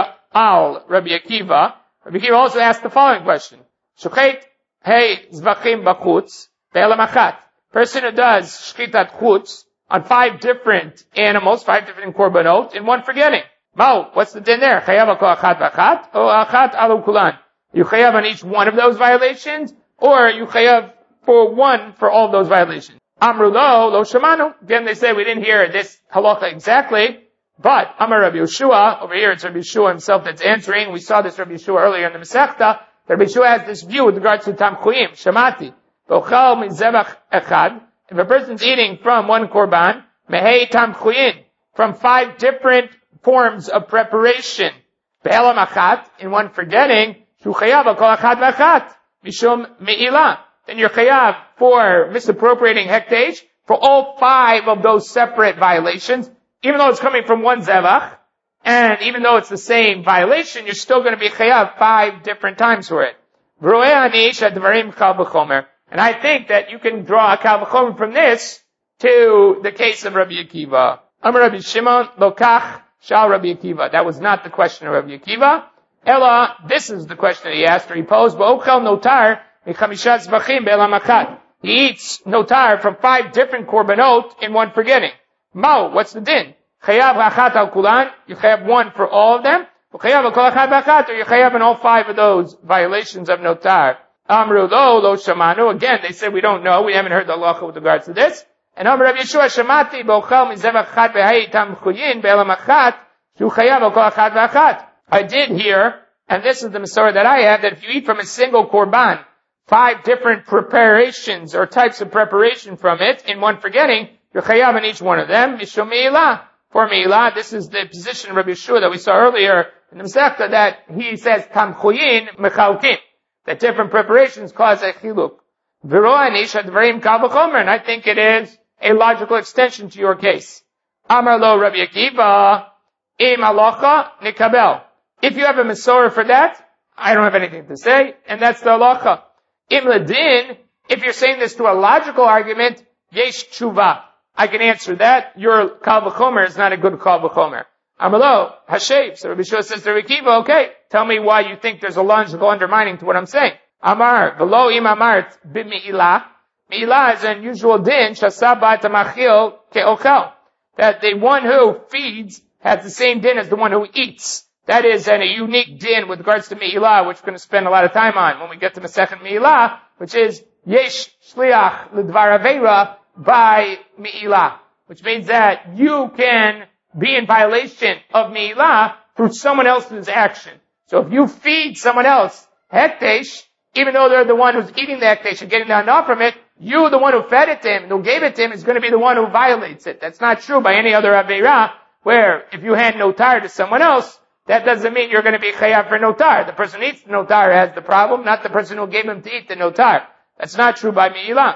sha'al Rabbi Akiva. Rabbi Akiva also asked the following question. Shochet hey zvachim b'chutz be'elam achat. Person who does shchitat chutz on five different animals, five different korbanot, in one forgetting. Mao, what's the din there? Chayav kol achat v'achat, or achat alu kulan? You chayav on each one of those violations, or you chayav for one for all of those violations. Amru lo, lo shamanu. Again, they say we didn't hear this halacha exactly, but Amar Rabbi Yeshua, over here it's Rabbi Yeshua himself that's answering. We saw this Rabbi Yeshua earlier in the Masechta. Rabbi Yeshua has this view with regards to tamchuim, shamati. V'ochal mizevach echad. If a person's eating from one korban, mehei tamchuyin, from five different forms of preparation, be'elam achat, in one forgetting, shu chayav kol achat v'achat, mishum me'ilah. Then you're chayav for misappropriating hekdesh for all five of those separate violations, even though it's coming from one zevach, and even though it's the same violation, you're still going to be chayav five different times for it. And I think that you can draw a kal v'chomer from this to the case of Rabbi Akiva. Amar Rabbi Shimon lokach shal Rabbi Akiva. That was not the question of Rabbi Akiva. Ella, this is the question that he asked or he posed. V'ochel notar michamishat zvachim be'elam achat. He eats notar from five different korbanot in one forgetting. Mao, what's the din? Chayav achat al kulan. You chayav one for all of them. Chayav kol achat v'achat, or you chayav in all five of those violations of notar. Amru lo lo shamanu. Again, they said we don't know. We haven't heard the halacha with regards to this. And Amar Rabbi Yeshua shamati b'ochel mizevach achat v'hei tamchuyin be'elam achat shu chayav kol achat v'achat. I did hear, and this is the Masorah that I have, that if you eat from a single korban, five different preparations or types of preparation from it in one forgetting, you're chayav in each one of them. Mishum me'ilah. For me'ilah, this is the position of Rabbi Yeshua that we saw earlier in the Masechta, that he says tamchuyin mechalkin, that different preparations cause a chiluk. V'ro'anish advarim kal v'chomer, and I think it is a logical extension to your case. Amar lo Rabbi Akiva, im halacha nikabel. If you have a Masorah for that, I don't have anything to say, and that's the halacha. Im ladin, if you're saying this to a logical argument, yesh tshuva. I can answer that. Your kal v'chomer is not a good kal v'chomer. Amalo, hashev. So Rabbi Shua says to Rabbi Akiva, okay, tell me why you think there's a logical undermining to what I'm saying. Amar, v'lo im amart b'mi'ilah. Mi'ilah is an unusual din, shasaba tamachil ke'okel. that the one who feeds has the same din as the one who eats. That is a unique din with regards to Me'ilah, which we're going to spend a lot of time on when we get to Masechet Me'ilah, which is Yesh Shliach L'Dvar Aveira by Me'ilah, which means that you can be in violation of Me'ilah through someone else's action. So if you feed someone else Hektesh, even though they're the one who's eating the Hektesh and getting the Hana from it, you, the one who fed it to him, who gave it to him, is going to be the one who violates it. That's not true by any other Aveira, where if you hand notar to someone else, that doesn't mean you're going to be chayav for notar. The person who eats the notar has the problem, not the person who gave him to eat the notar. That's not true by Me'ilah.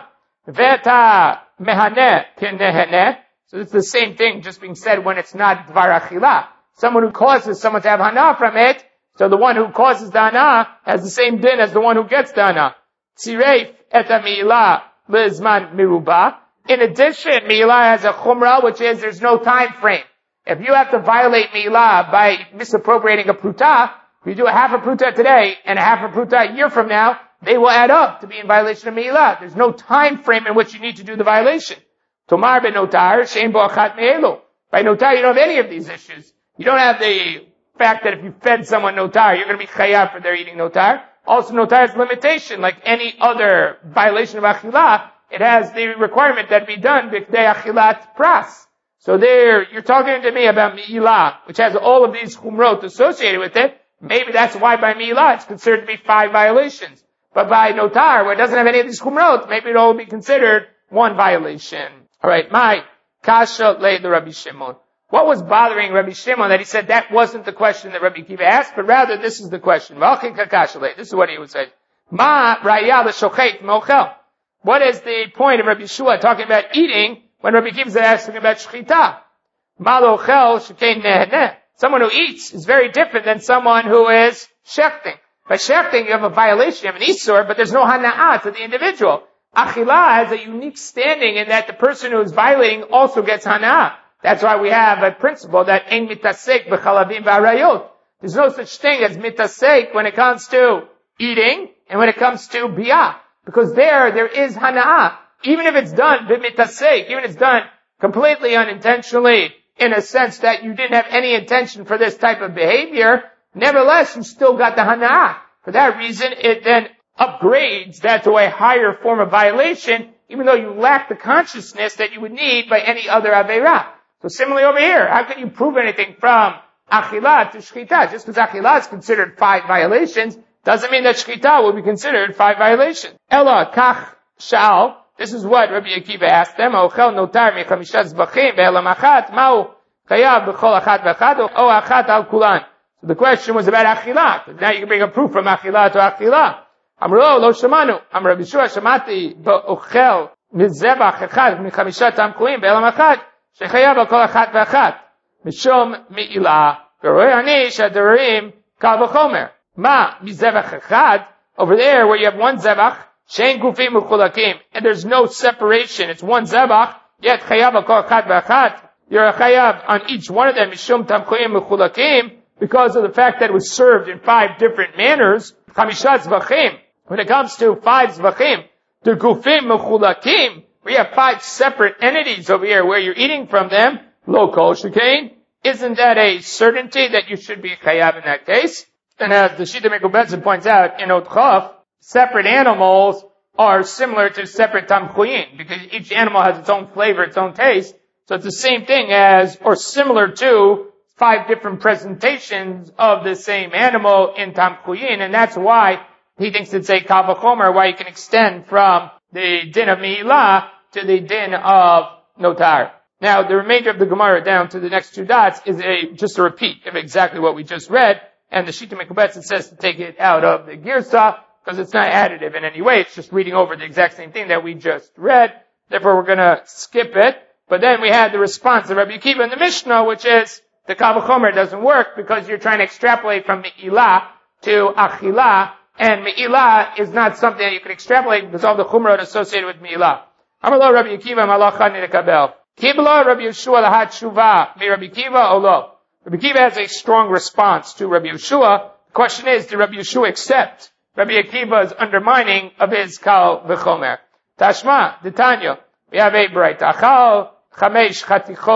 Veta mehaneh keneheneh. So it's the same thing just being said when it's not dvar achilah. Someone who causes someone to have hana from it, so the one who causes the hana has the same din as the one who gets the hana. Tziref et Me'ilah lizman miruba. In addition, Me'ilah has a chumrah, which is there's no time frame. If you have to violate Me'ilah by misappropriating a pruta, if you do a half a pruta today and a half a pruta a year from now, they will add up to be in violation of Me'ilah. There's no time frame in which you need to do the violation. Tomar ben notar, shein bo achat me'elu. By notar, you don't have any of these issues. You don't have the fact that if you fed someone notar, you're going to be chayav for their eating notar. Also, notar is limitation, like any other violation of achilah. It has the requirement that it be done b'kdei achilat pras. So there, you're talking to me about Me'ilah, which has all of these chumrot associated with it. Maybe that's why by Me'ilah it's considered to be five violations. But by notar, where it doesn't have any of these chumrot, maybe it'll all be considered one violation. Alright, my kasha le the Rabbi Shimon. What was bothering Rabbi Shimon that he said that wasn't the question that Rabbi Akiva asked, but rather this is the question. This is what he would say. Ma raya l'shochet mochel. What is the point of Rabbi Yeshua talking about eating when Rabbi Akiva is asking about shechita? Malochel shekein neheneh. Someone who eats is very different than someone who is shechting. By shechting, you have a violation, you have an isur, but there's no hana'ah to the individual. Achilah has a unique standing in that the person who is violating also gets hana'ah. That's why we have a principle that ein mitasek b'chalavim v'arayot. There's no such thing as mitasek when it comes to eating and when it comes to biyah. Because there, there is hana'ah. Even if it's done b'mitasek, even if it's done completely unintentionally, in a sense that you didn't have any intention for this type of behavior, nevertheless, you still got the hana'ah. For that reason, it then upgrades that to a higher form of violation, even though you lack the consciousness that you would need by any other aveirah. So similarly over here, how can you prove anything from achilah to shchita? Just because achilah is considered five violations, doesn't mean that shchita will be considered five violations. Ella kach shal. This is what Rabbi Akiva asked them. Ochel notar mechamishat zbachim ve'elam achat ma'u chayav b'chol achat v'achat o achat al kulan. So the question was about achilah. Now you can bring a proof from achilah to achilah. Amru lo shamanu. Amr Rabbi Yeshua shamati b'ochel mizebach echad mechamishat tamkuim ve'elam achat shechayav al kol achat v'achat mishom me'ilah v'roi ani shadarim kal v'chomer. Ma mizebach echad, over there where you have one zebach, shein gufim uchulakim, and there's no separation, it's one zebach, yet chayav al kol achat v'achat, you're a chayav on each one of them, mishum tamkuim uchulakim, because of the fact that it was served in five different manners. Chamishat zvachim, when it comes to five zvachim, the gufim mechulakim, we have five separate entities over here where you're eating from them. Lo kol shekain, isn't that a certainty that you should be chayav in that case? And as the Shita Mekubetzin points out in Ot Chaf, separate animals are similar to separate tamchuyin, because each animal has its own flavor, its own taste. So it's the same thing as, or similar to, five different presentations of the same animal in tamchuyin, and that's why he thinks it's a kal v'chomer, why you can extend from the din of Me'ilah to the din of notar. Now, the remainder of the Gemara down to the next two dots is a just a repeat of exactly what we just read, and the Shita Mekubetzin says to take it out of the Girsa, because it's not additive in any way, it's just reading over the exact same thing that we just read, therefore we're gonna skip it. But then we had the response of Rabbi Akiva in the Mishnah, which is, the kal v'chomer doesn't work because you're trying to extrapolate from Me'ilah to Achilah, and Me'ilah is not something that you can extrapolate because all the chumrot associated with Me'ilah. Amar Rabbi Akiva malachan nekabel. Kibla Rabbi Yeshua lahat shuva mi Rabbi Akiva olo. Rabbi Akiva has a strong response to Rabbi Yeshua. The question is, did Rabbi Yeshua accept Rabbi Akiva's undermining of his kal v'chomer? Tashma, Tanya. We have a bright. Achal chamesh chatichot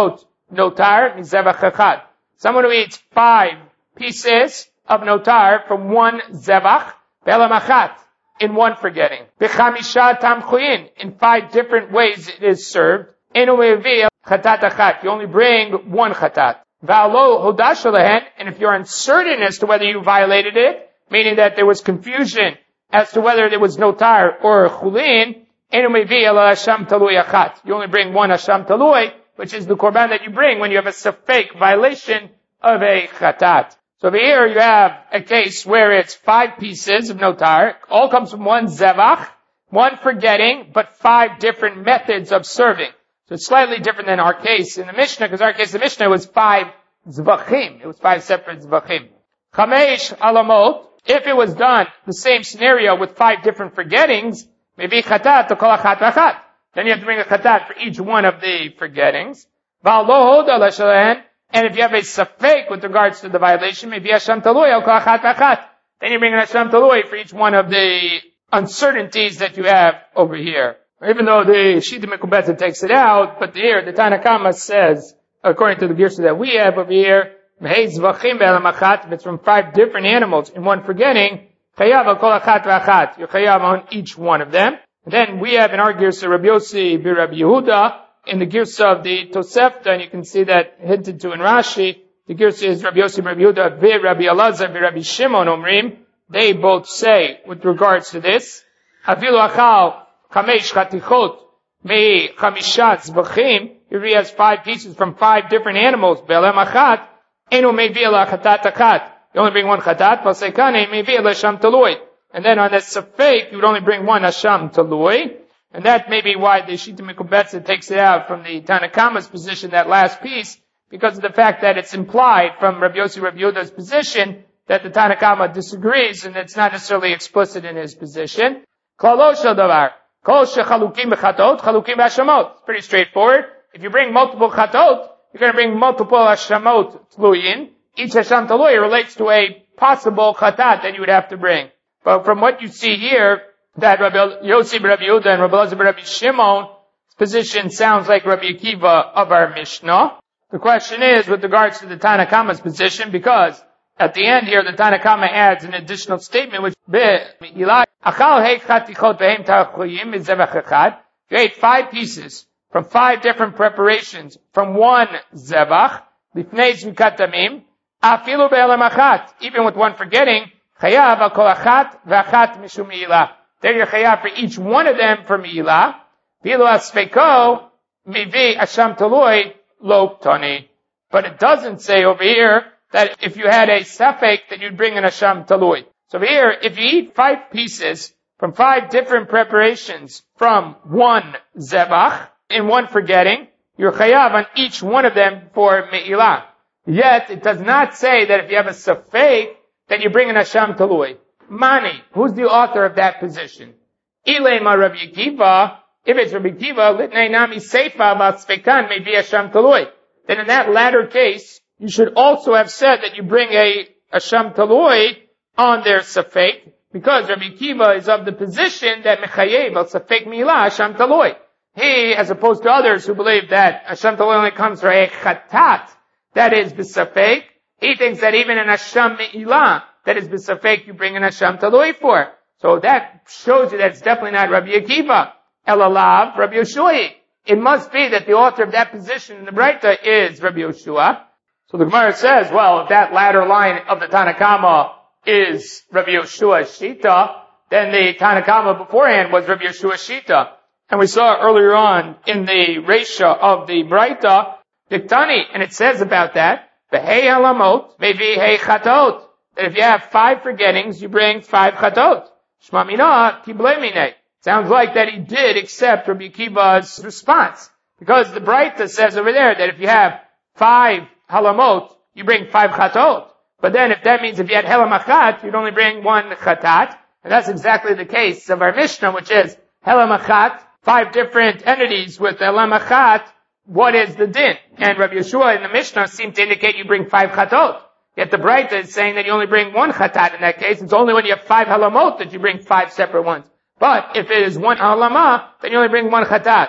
notar mizevach echad. Someone who eats five pieces of notar from one zevach, be'elam achat, in one forgetting. B'chamisha tamchuyin, in five different ways it is served. Enu mevi chatat achat, you only bring one chatat. Va'alo hodash lehen, and if you're uncertain as to whether you violated it, meaning that there was confusion as to whether there was notar or chulin, enu mevi el hasham talui achat. You only bring one hasham talui, which is the korban that you bring when you have a safek violation of a chatat. So over here you have a case where it's five pieces of notar, all comes from one zevach, one forgetting, but five different methods of serving. So it's slightly different than our case in the Mishnah, because our case in the Mishnah was five zvachim. It was five separate zvachim. Chamesh alamot, if it was done, the same scenario with five different forgettings, maybe chatat to kol achat v'achat. Then you have to bring a chatat for each one of the forgettings. V'al lo hoda l'shalen, and if you have a safek with regards to the violation, maybe hasham talui al kol achat v'achat. Then you bring an hasham talui for each one of the uncertainties that you have over here. Even though the Shita Mekubetza takes it out, but here the Tanna Kama says, according to the Girsa that we have over here, it's from five different animals in one forgetting, chayav al kol achat v'achat. You're chayav on each one of them. And then we have in our Girsa Rabbi Yossi bi Rabbi Yehuda, in the Girsa of the Tosefta, and you can see that hinted to in Rashi, the Girsa is Rabbi Yossi bi Rabbi Yehuda, bi Rabbi Elazar bi Rabbi Shimon Omrim. They both say, with regards to this, Afilu achal Chamesh chatichot me chamishat zvachim. Here he has five pieces from five different animals. Be'elem achat enu mevi ela chatat achat. You only bring one chatat. V'seikane mevi ela hasham talui. And then on that safek, you would only bring one hasham talui. And that may be why the Shita Mekubetza takes it out from the Tanna Kama's position, that last piece, because of the fact that it's implied from Rabbi Yossi Rabbi Yehuda's position that the Tanna Kama disagrees, and it's not necessarily explicit in his position. Klalo shel davar. Kol shechalukim b'chatot, chalukim b'hashamot. It's pretty straightforward. If you bring multiple chatot, you're going to bring multiple hashamot tluyin. Each hasham talui relates to a possible chatat that you would have to bring. But from what you see here, that Rabbi Yossi Rabbi Yehuda and Rabbi Elazar Rabbi Shimon's position sounds like Rabbi Akiva of our Mishnah. The question is with regards to the Tanna Kama's position, because at the end here, the Tanna Kama adds an additional statement, which you ate five pieces from five different preparations from one zevach, even with one forgetting, then you're chayav for each one of them for mi'ilah. But it doesn't say over here that if you had a safek, that you'd bring an hasham talui. So here, if you eat five pieces from five different preparations from one zevach, in one forgetting, you're chayav on each one of them for me'ilah. Yet, it does not say that if you have a safek, that you bring an hasham talui. Mani, who's the author of that position? Ilema Rabbi Akiva, if it's Rabbi Akiva, litnei nami seifa v'asfekan may be hasham talui. Then in that latter case, you should also have said that you bring a hasham talui on their safek, because Rabbi Akiva is of the position that mechayev al safek milah hasham talui. He, as opposed to others who believe that hasham talui only comes for a chatat, that is b'safek, he thinks that even in hasham milah, that is b'safek, you bring an hasham talui for. So that shows you that it's definitely not Rabbi Akiva. Elalav, Rabbi Yoshua. It must be that the author of that position in the Breita is Rabbi Yoshua. So the Gemara says, well, if that latter line of the Tanna Kama is Rabbi Yoshua's Shita, then the Tanna Kama beforehand was Rabbi Yoshua's Shita. And we saw earlier on in the Reisha of the Breita, Diktani, and it says about that, Behei halamot, maybe hey chatot. That if you have five forgettings, you bring five chatot. Shma mina kiblei minei. Sounds like that he did accept Rabbi Akiva's response. Because the Breita says over there that if you have five halamot, you bring five chatot. But then if that means if you had helam achat, you'd only bring one chatat. And that's exactly the case of our Mishnah, which is helam achat, five different entities with helam achat. What is the din? And Rabbi Yeshua in the Mishnah seemed to indicate you bring five chatot. Yet the Breita is saying that you only bring one chatat in that case. It's only when you have five halamot that you bring five separate ones. But if it is one halama, then you only bring one chatat.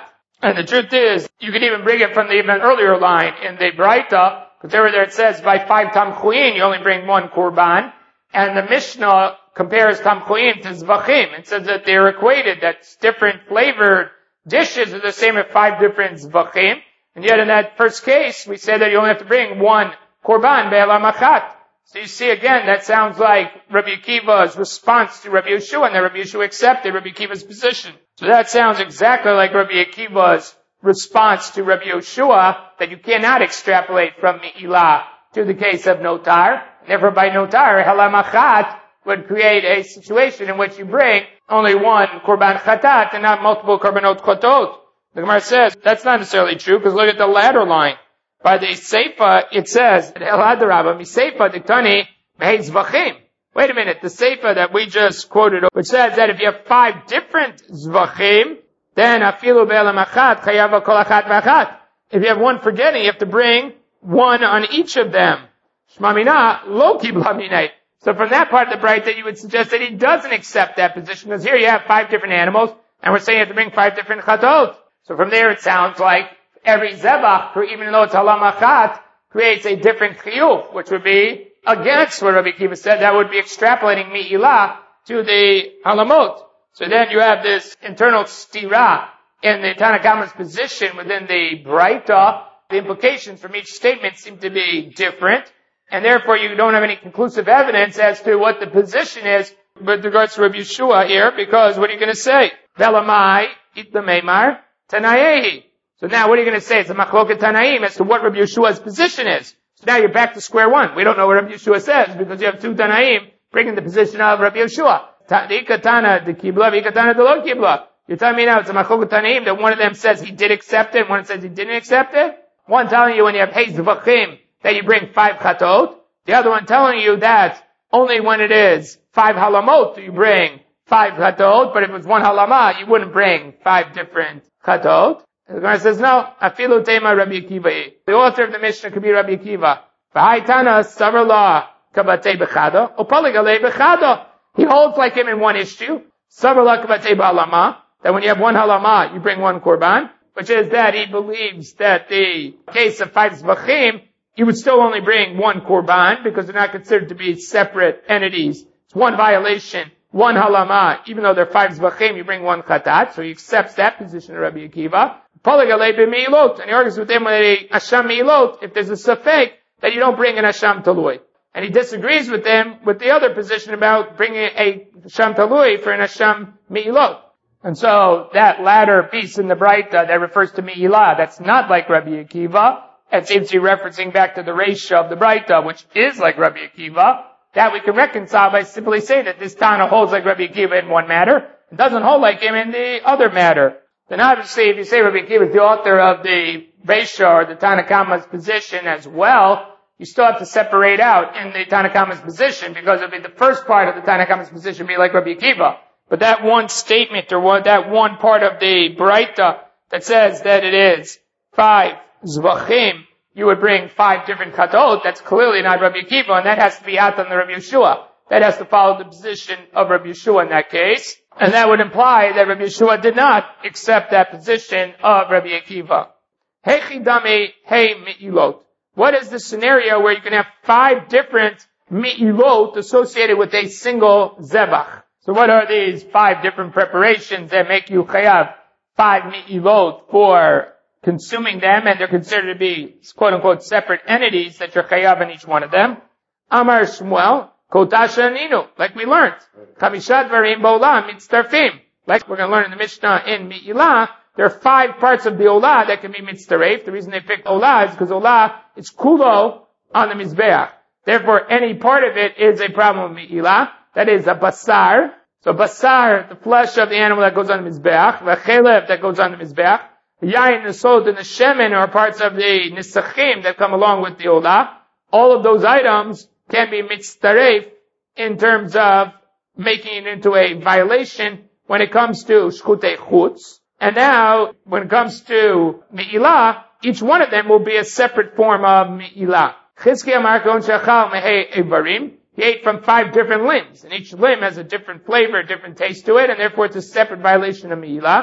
And the truth is, you can even bring it from the even earlier line in the Braita, because over there it says, by five tamchuin, you only bring one korban. And the Mishnah compares tamchuin to zvachim. It says that they're equated, that different flavored dishes are the same as five different zvachim. And yet in that first case, we say that you only have to bring one korban, be'elam achat. So you see again, that sounds like Rabbi Akiva's response to Rabbi Yeshua, and that Rabbi Yeshua accepted Rabbi Akiva's position. So that sounds exactly like Rabbi Akiva's response to Rabbi Yeshua, that you cannot extrapolate from Me'ilah to the case of Notar. Therefore, by Notar, Helam Achat would create a situation in which you bring only one Korban Chatat and not multiple Korbanot Chatot. The Gemara says that's not necessarily true, because look at the latter line. By the Seifa, it says, El Hadarabah, Mi Seifa Diktani Mehei Zvachim. Wait a minute, the Seifa that we just quoted, which says that if you have five different Zvachim, then Afilu Be'elam Achat, Chayav Kol Achat V'Achat. If you have one forgetting, you have to bring one on each of them. Shmamina, Lo Kibla Minei. So from that part of the Braita, you would suggest that he doesn't accept that position, because here you have five different animals, and we're saying you have to bring five different Chatot. So from there it sounds like every Zebach, even though it's Halam Achat, creates a different Chiyuv, which would be against what Rabbi Akiva said. That would be extrapolating Me'ilah to the Halamot. So then you have this internal stira in the Tanakama's position within the Braita. The implications from each statement seem to be different, and therefore you don't have any conclusive evidence as to what the position is with regards to Rabbi Yeshua here, because what are you going to say? Velamai itlameimar tanayehi. So now what are you going to say? It's a machloket tanaim as to what Rabbi Yeshua's position is. So now you're back to square one. We don't know what Rabbi Yeshua says, because you have two tanaim bringing the position of Rabbi Yeshua. Ikatana de kibla, ikatana de lo kibla. You're telling me now it's a machloket tanaim that one of them says he did accept it, and one says he didn't accept it? One telling you when you have hey zvachim that you bring five chatot. The other one telling you that only when it is five halamot do you bring five chatot, but if it was one halama, you wouldn't bring five different chatot. The Gemara says, no, afilu tema Rabbi Akiva. The author of the Mishnah could be Rabbi Akiva. V'haitana savar la kabatei bechado, upaligalei bechado. He holds like him in one issue. Savar la kabatei b'halama, that when you have one halama, you bring one korban, which is that he believes that the case of five zvachim, you would still only bring one korban, because they're not considered to be separate entities. It's one violation, one halama, even though they're five zvachim, you bring one chatat, so he accepts that position of Rabbi Akiva. Poligalei b'meilot, and he argues with him with a asham meilot, if there's a safek, that you don't bring an asham talui. And he disagrees with them with the other position about bringing a asham talui for an asham meilot. And so that latter piece in the Braita that refers to me'ilah, that's not like Rabbi Akiva. It seems to be referencing back to the Reisha of the Braita, which is like Rabbi Akiva. That we can reconcile by simply saying that this Tana holds like Rabbi Akiva in one matter, and doesn't hold like him in the other matter. Then obviously, if you say Rabbi Akiva is the author of the Reisha or the Tanakama's position as well, you still have to separate out in the Tanakama's position, because it would be the first part of the Tanakama's position be like Rabbi Akiva. But that one statement or one, that one part of the Braita that says that it is five zvachim, you would bring five different chatot, that's clearly not Rabbi Akiva, and that has to be out on the Rabbi Yeshua. That has to follow the position of Rabbi Yeshua in that case. And that would imply that Rabbi Yeshua did not accept that position of Rabbi Akiva. Hechidame hey mi'ilot. What is the scenario where you can have five different mi'ilot associated with a single zebach? So what are these five different preparations that make you chayav five mi'ilot for consuming them, and they're considered to be quote unquote separate entities that you're chayav in each one of them? Amar Shmuel, Kotasha Ninu, like we learned. Chamishat Varim Bo'olah Mitztarfim. Like we're going to learn in the Mishnah in Me'ilah, there are five parts of the Olah that can be mitztaref. The reason they picked Olah is because Olah is kulo on the Mizbeach. Therefore, any part of it is a problem with Me'ilah. That is a basar. So basar, the flesh of the animal that goes on the Mizbeach. V'chelev that goes on the Mizbeach. Yain, the sod, and the shemen are parts of the nisachim that come along with the Olah. All of those items can be mitztaref in terms of making it into a violation when it comes to shchutei chutz. And now, when it comes to Me'ilah, each one of them will be a separate form of Me'ilah. Chizkiah Markon Shachal Mehei Evarim. He ate from five different limbs, and each limb has a different flavor, a different taste to it, and therefore it's a separate violation of Me'ilah.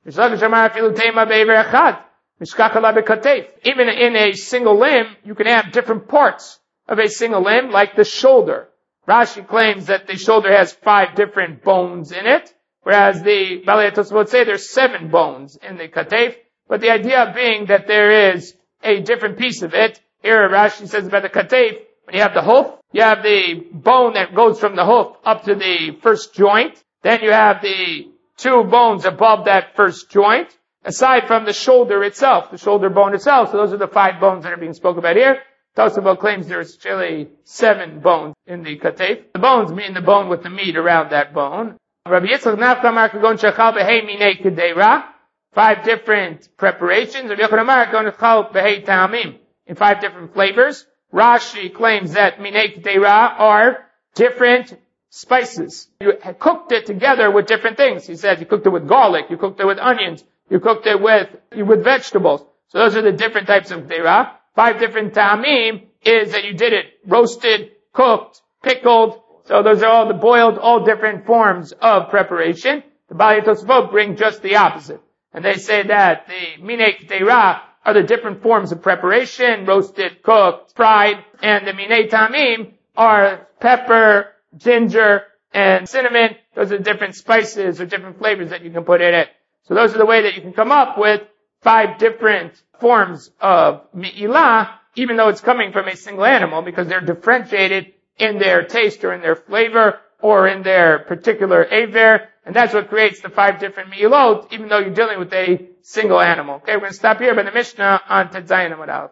Even in a single limb, you can have different parts of a single limb, like the shoulder. Rashi claims that the shoulder has five different bones in it, whereas the Balei Tosafot say there's seven bones in the katef. But the idea being that there is a different piece of it. Here Rashi says about the katef, when you have the hoof, you have the bone that goes from the hoof up to the first joint. Then you have the two bones above that first joint, aside from the shoulder itself, the shoulder bone itself. So those are the five bones that are being spoken about here. Tosafot claims there's actually seven bones in the katef. The bones mean the bone with the meat around that bone. Rabbi Yitzchak Nafka Kagon Shachal Behei Minei Kedeira. Five different preparations. Rabbi Yochanan Amar Kagon Shachal Behei Ta'amim. In five different flavors. Rashi claims that Minei Kedeira are different spices. You cooked it together with different things. He said you cooked it with garlic, you cooked it with onions, you cooked it with, with vegetables. So those are the different types of Kedeira. Five different ta'amim is that you did it roasted, cooked, pickled. So those are all the boiled, all different forms of preparation. The Balei Tosafot bring just the opposite. And they say that the Minei Kedeira are the different forms of preparation, roasted, cooked, fried, and the Minei Ta'amim are pepper, ginger, and cinnamon. Those are different spices or different flavors that you can put in it. So those are the way that you can come up with five different forms of mi'ilah, even though it's coming from a single animal, because they're differentiated in their taste or in their flavor or in their particular aver. And that's what creates the five different mi'ilot, even though you're dealing with a single animal. Okay, we're going to stop here by the Mishnah on Tet Zayin Amud Aleph.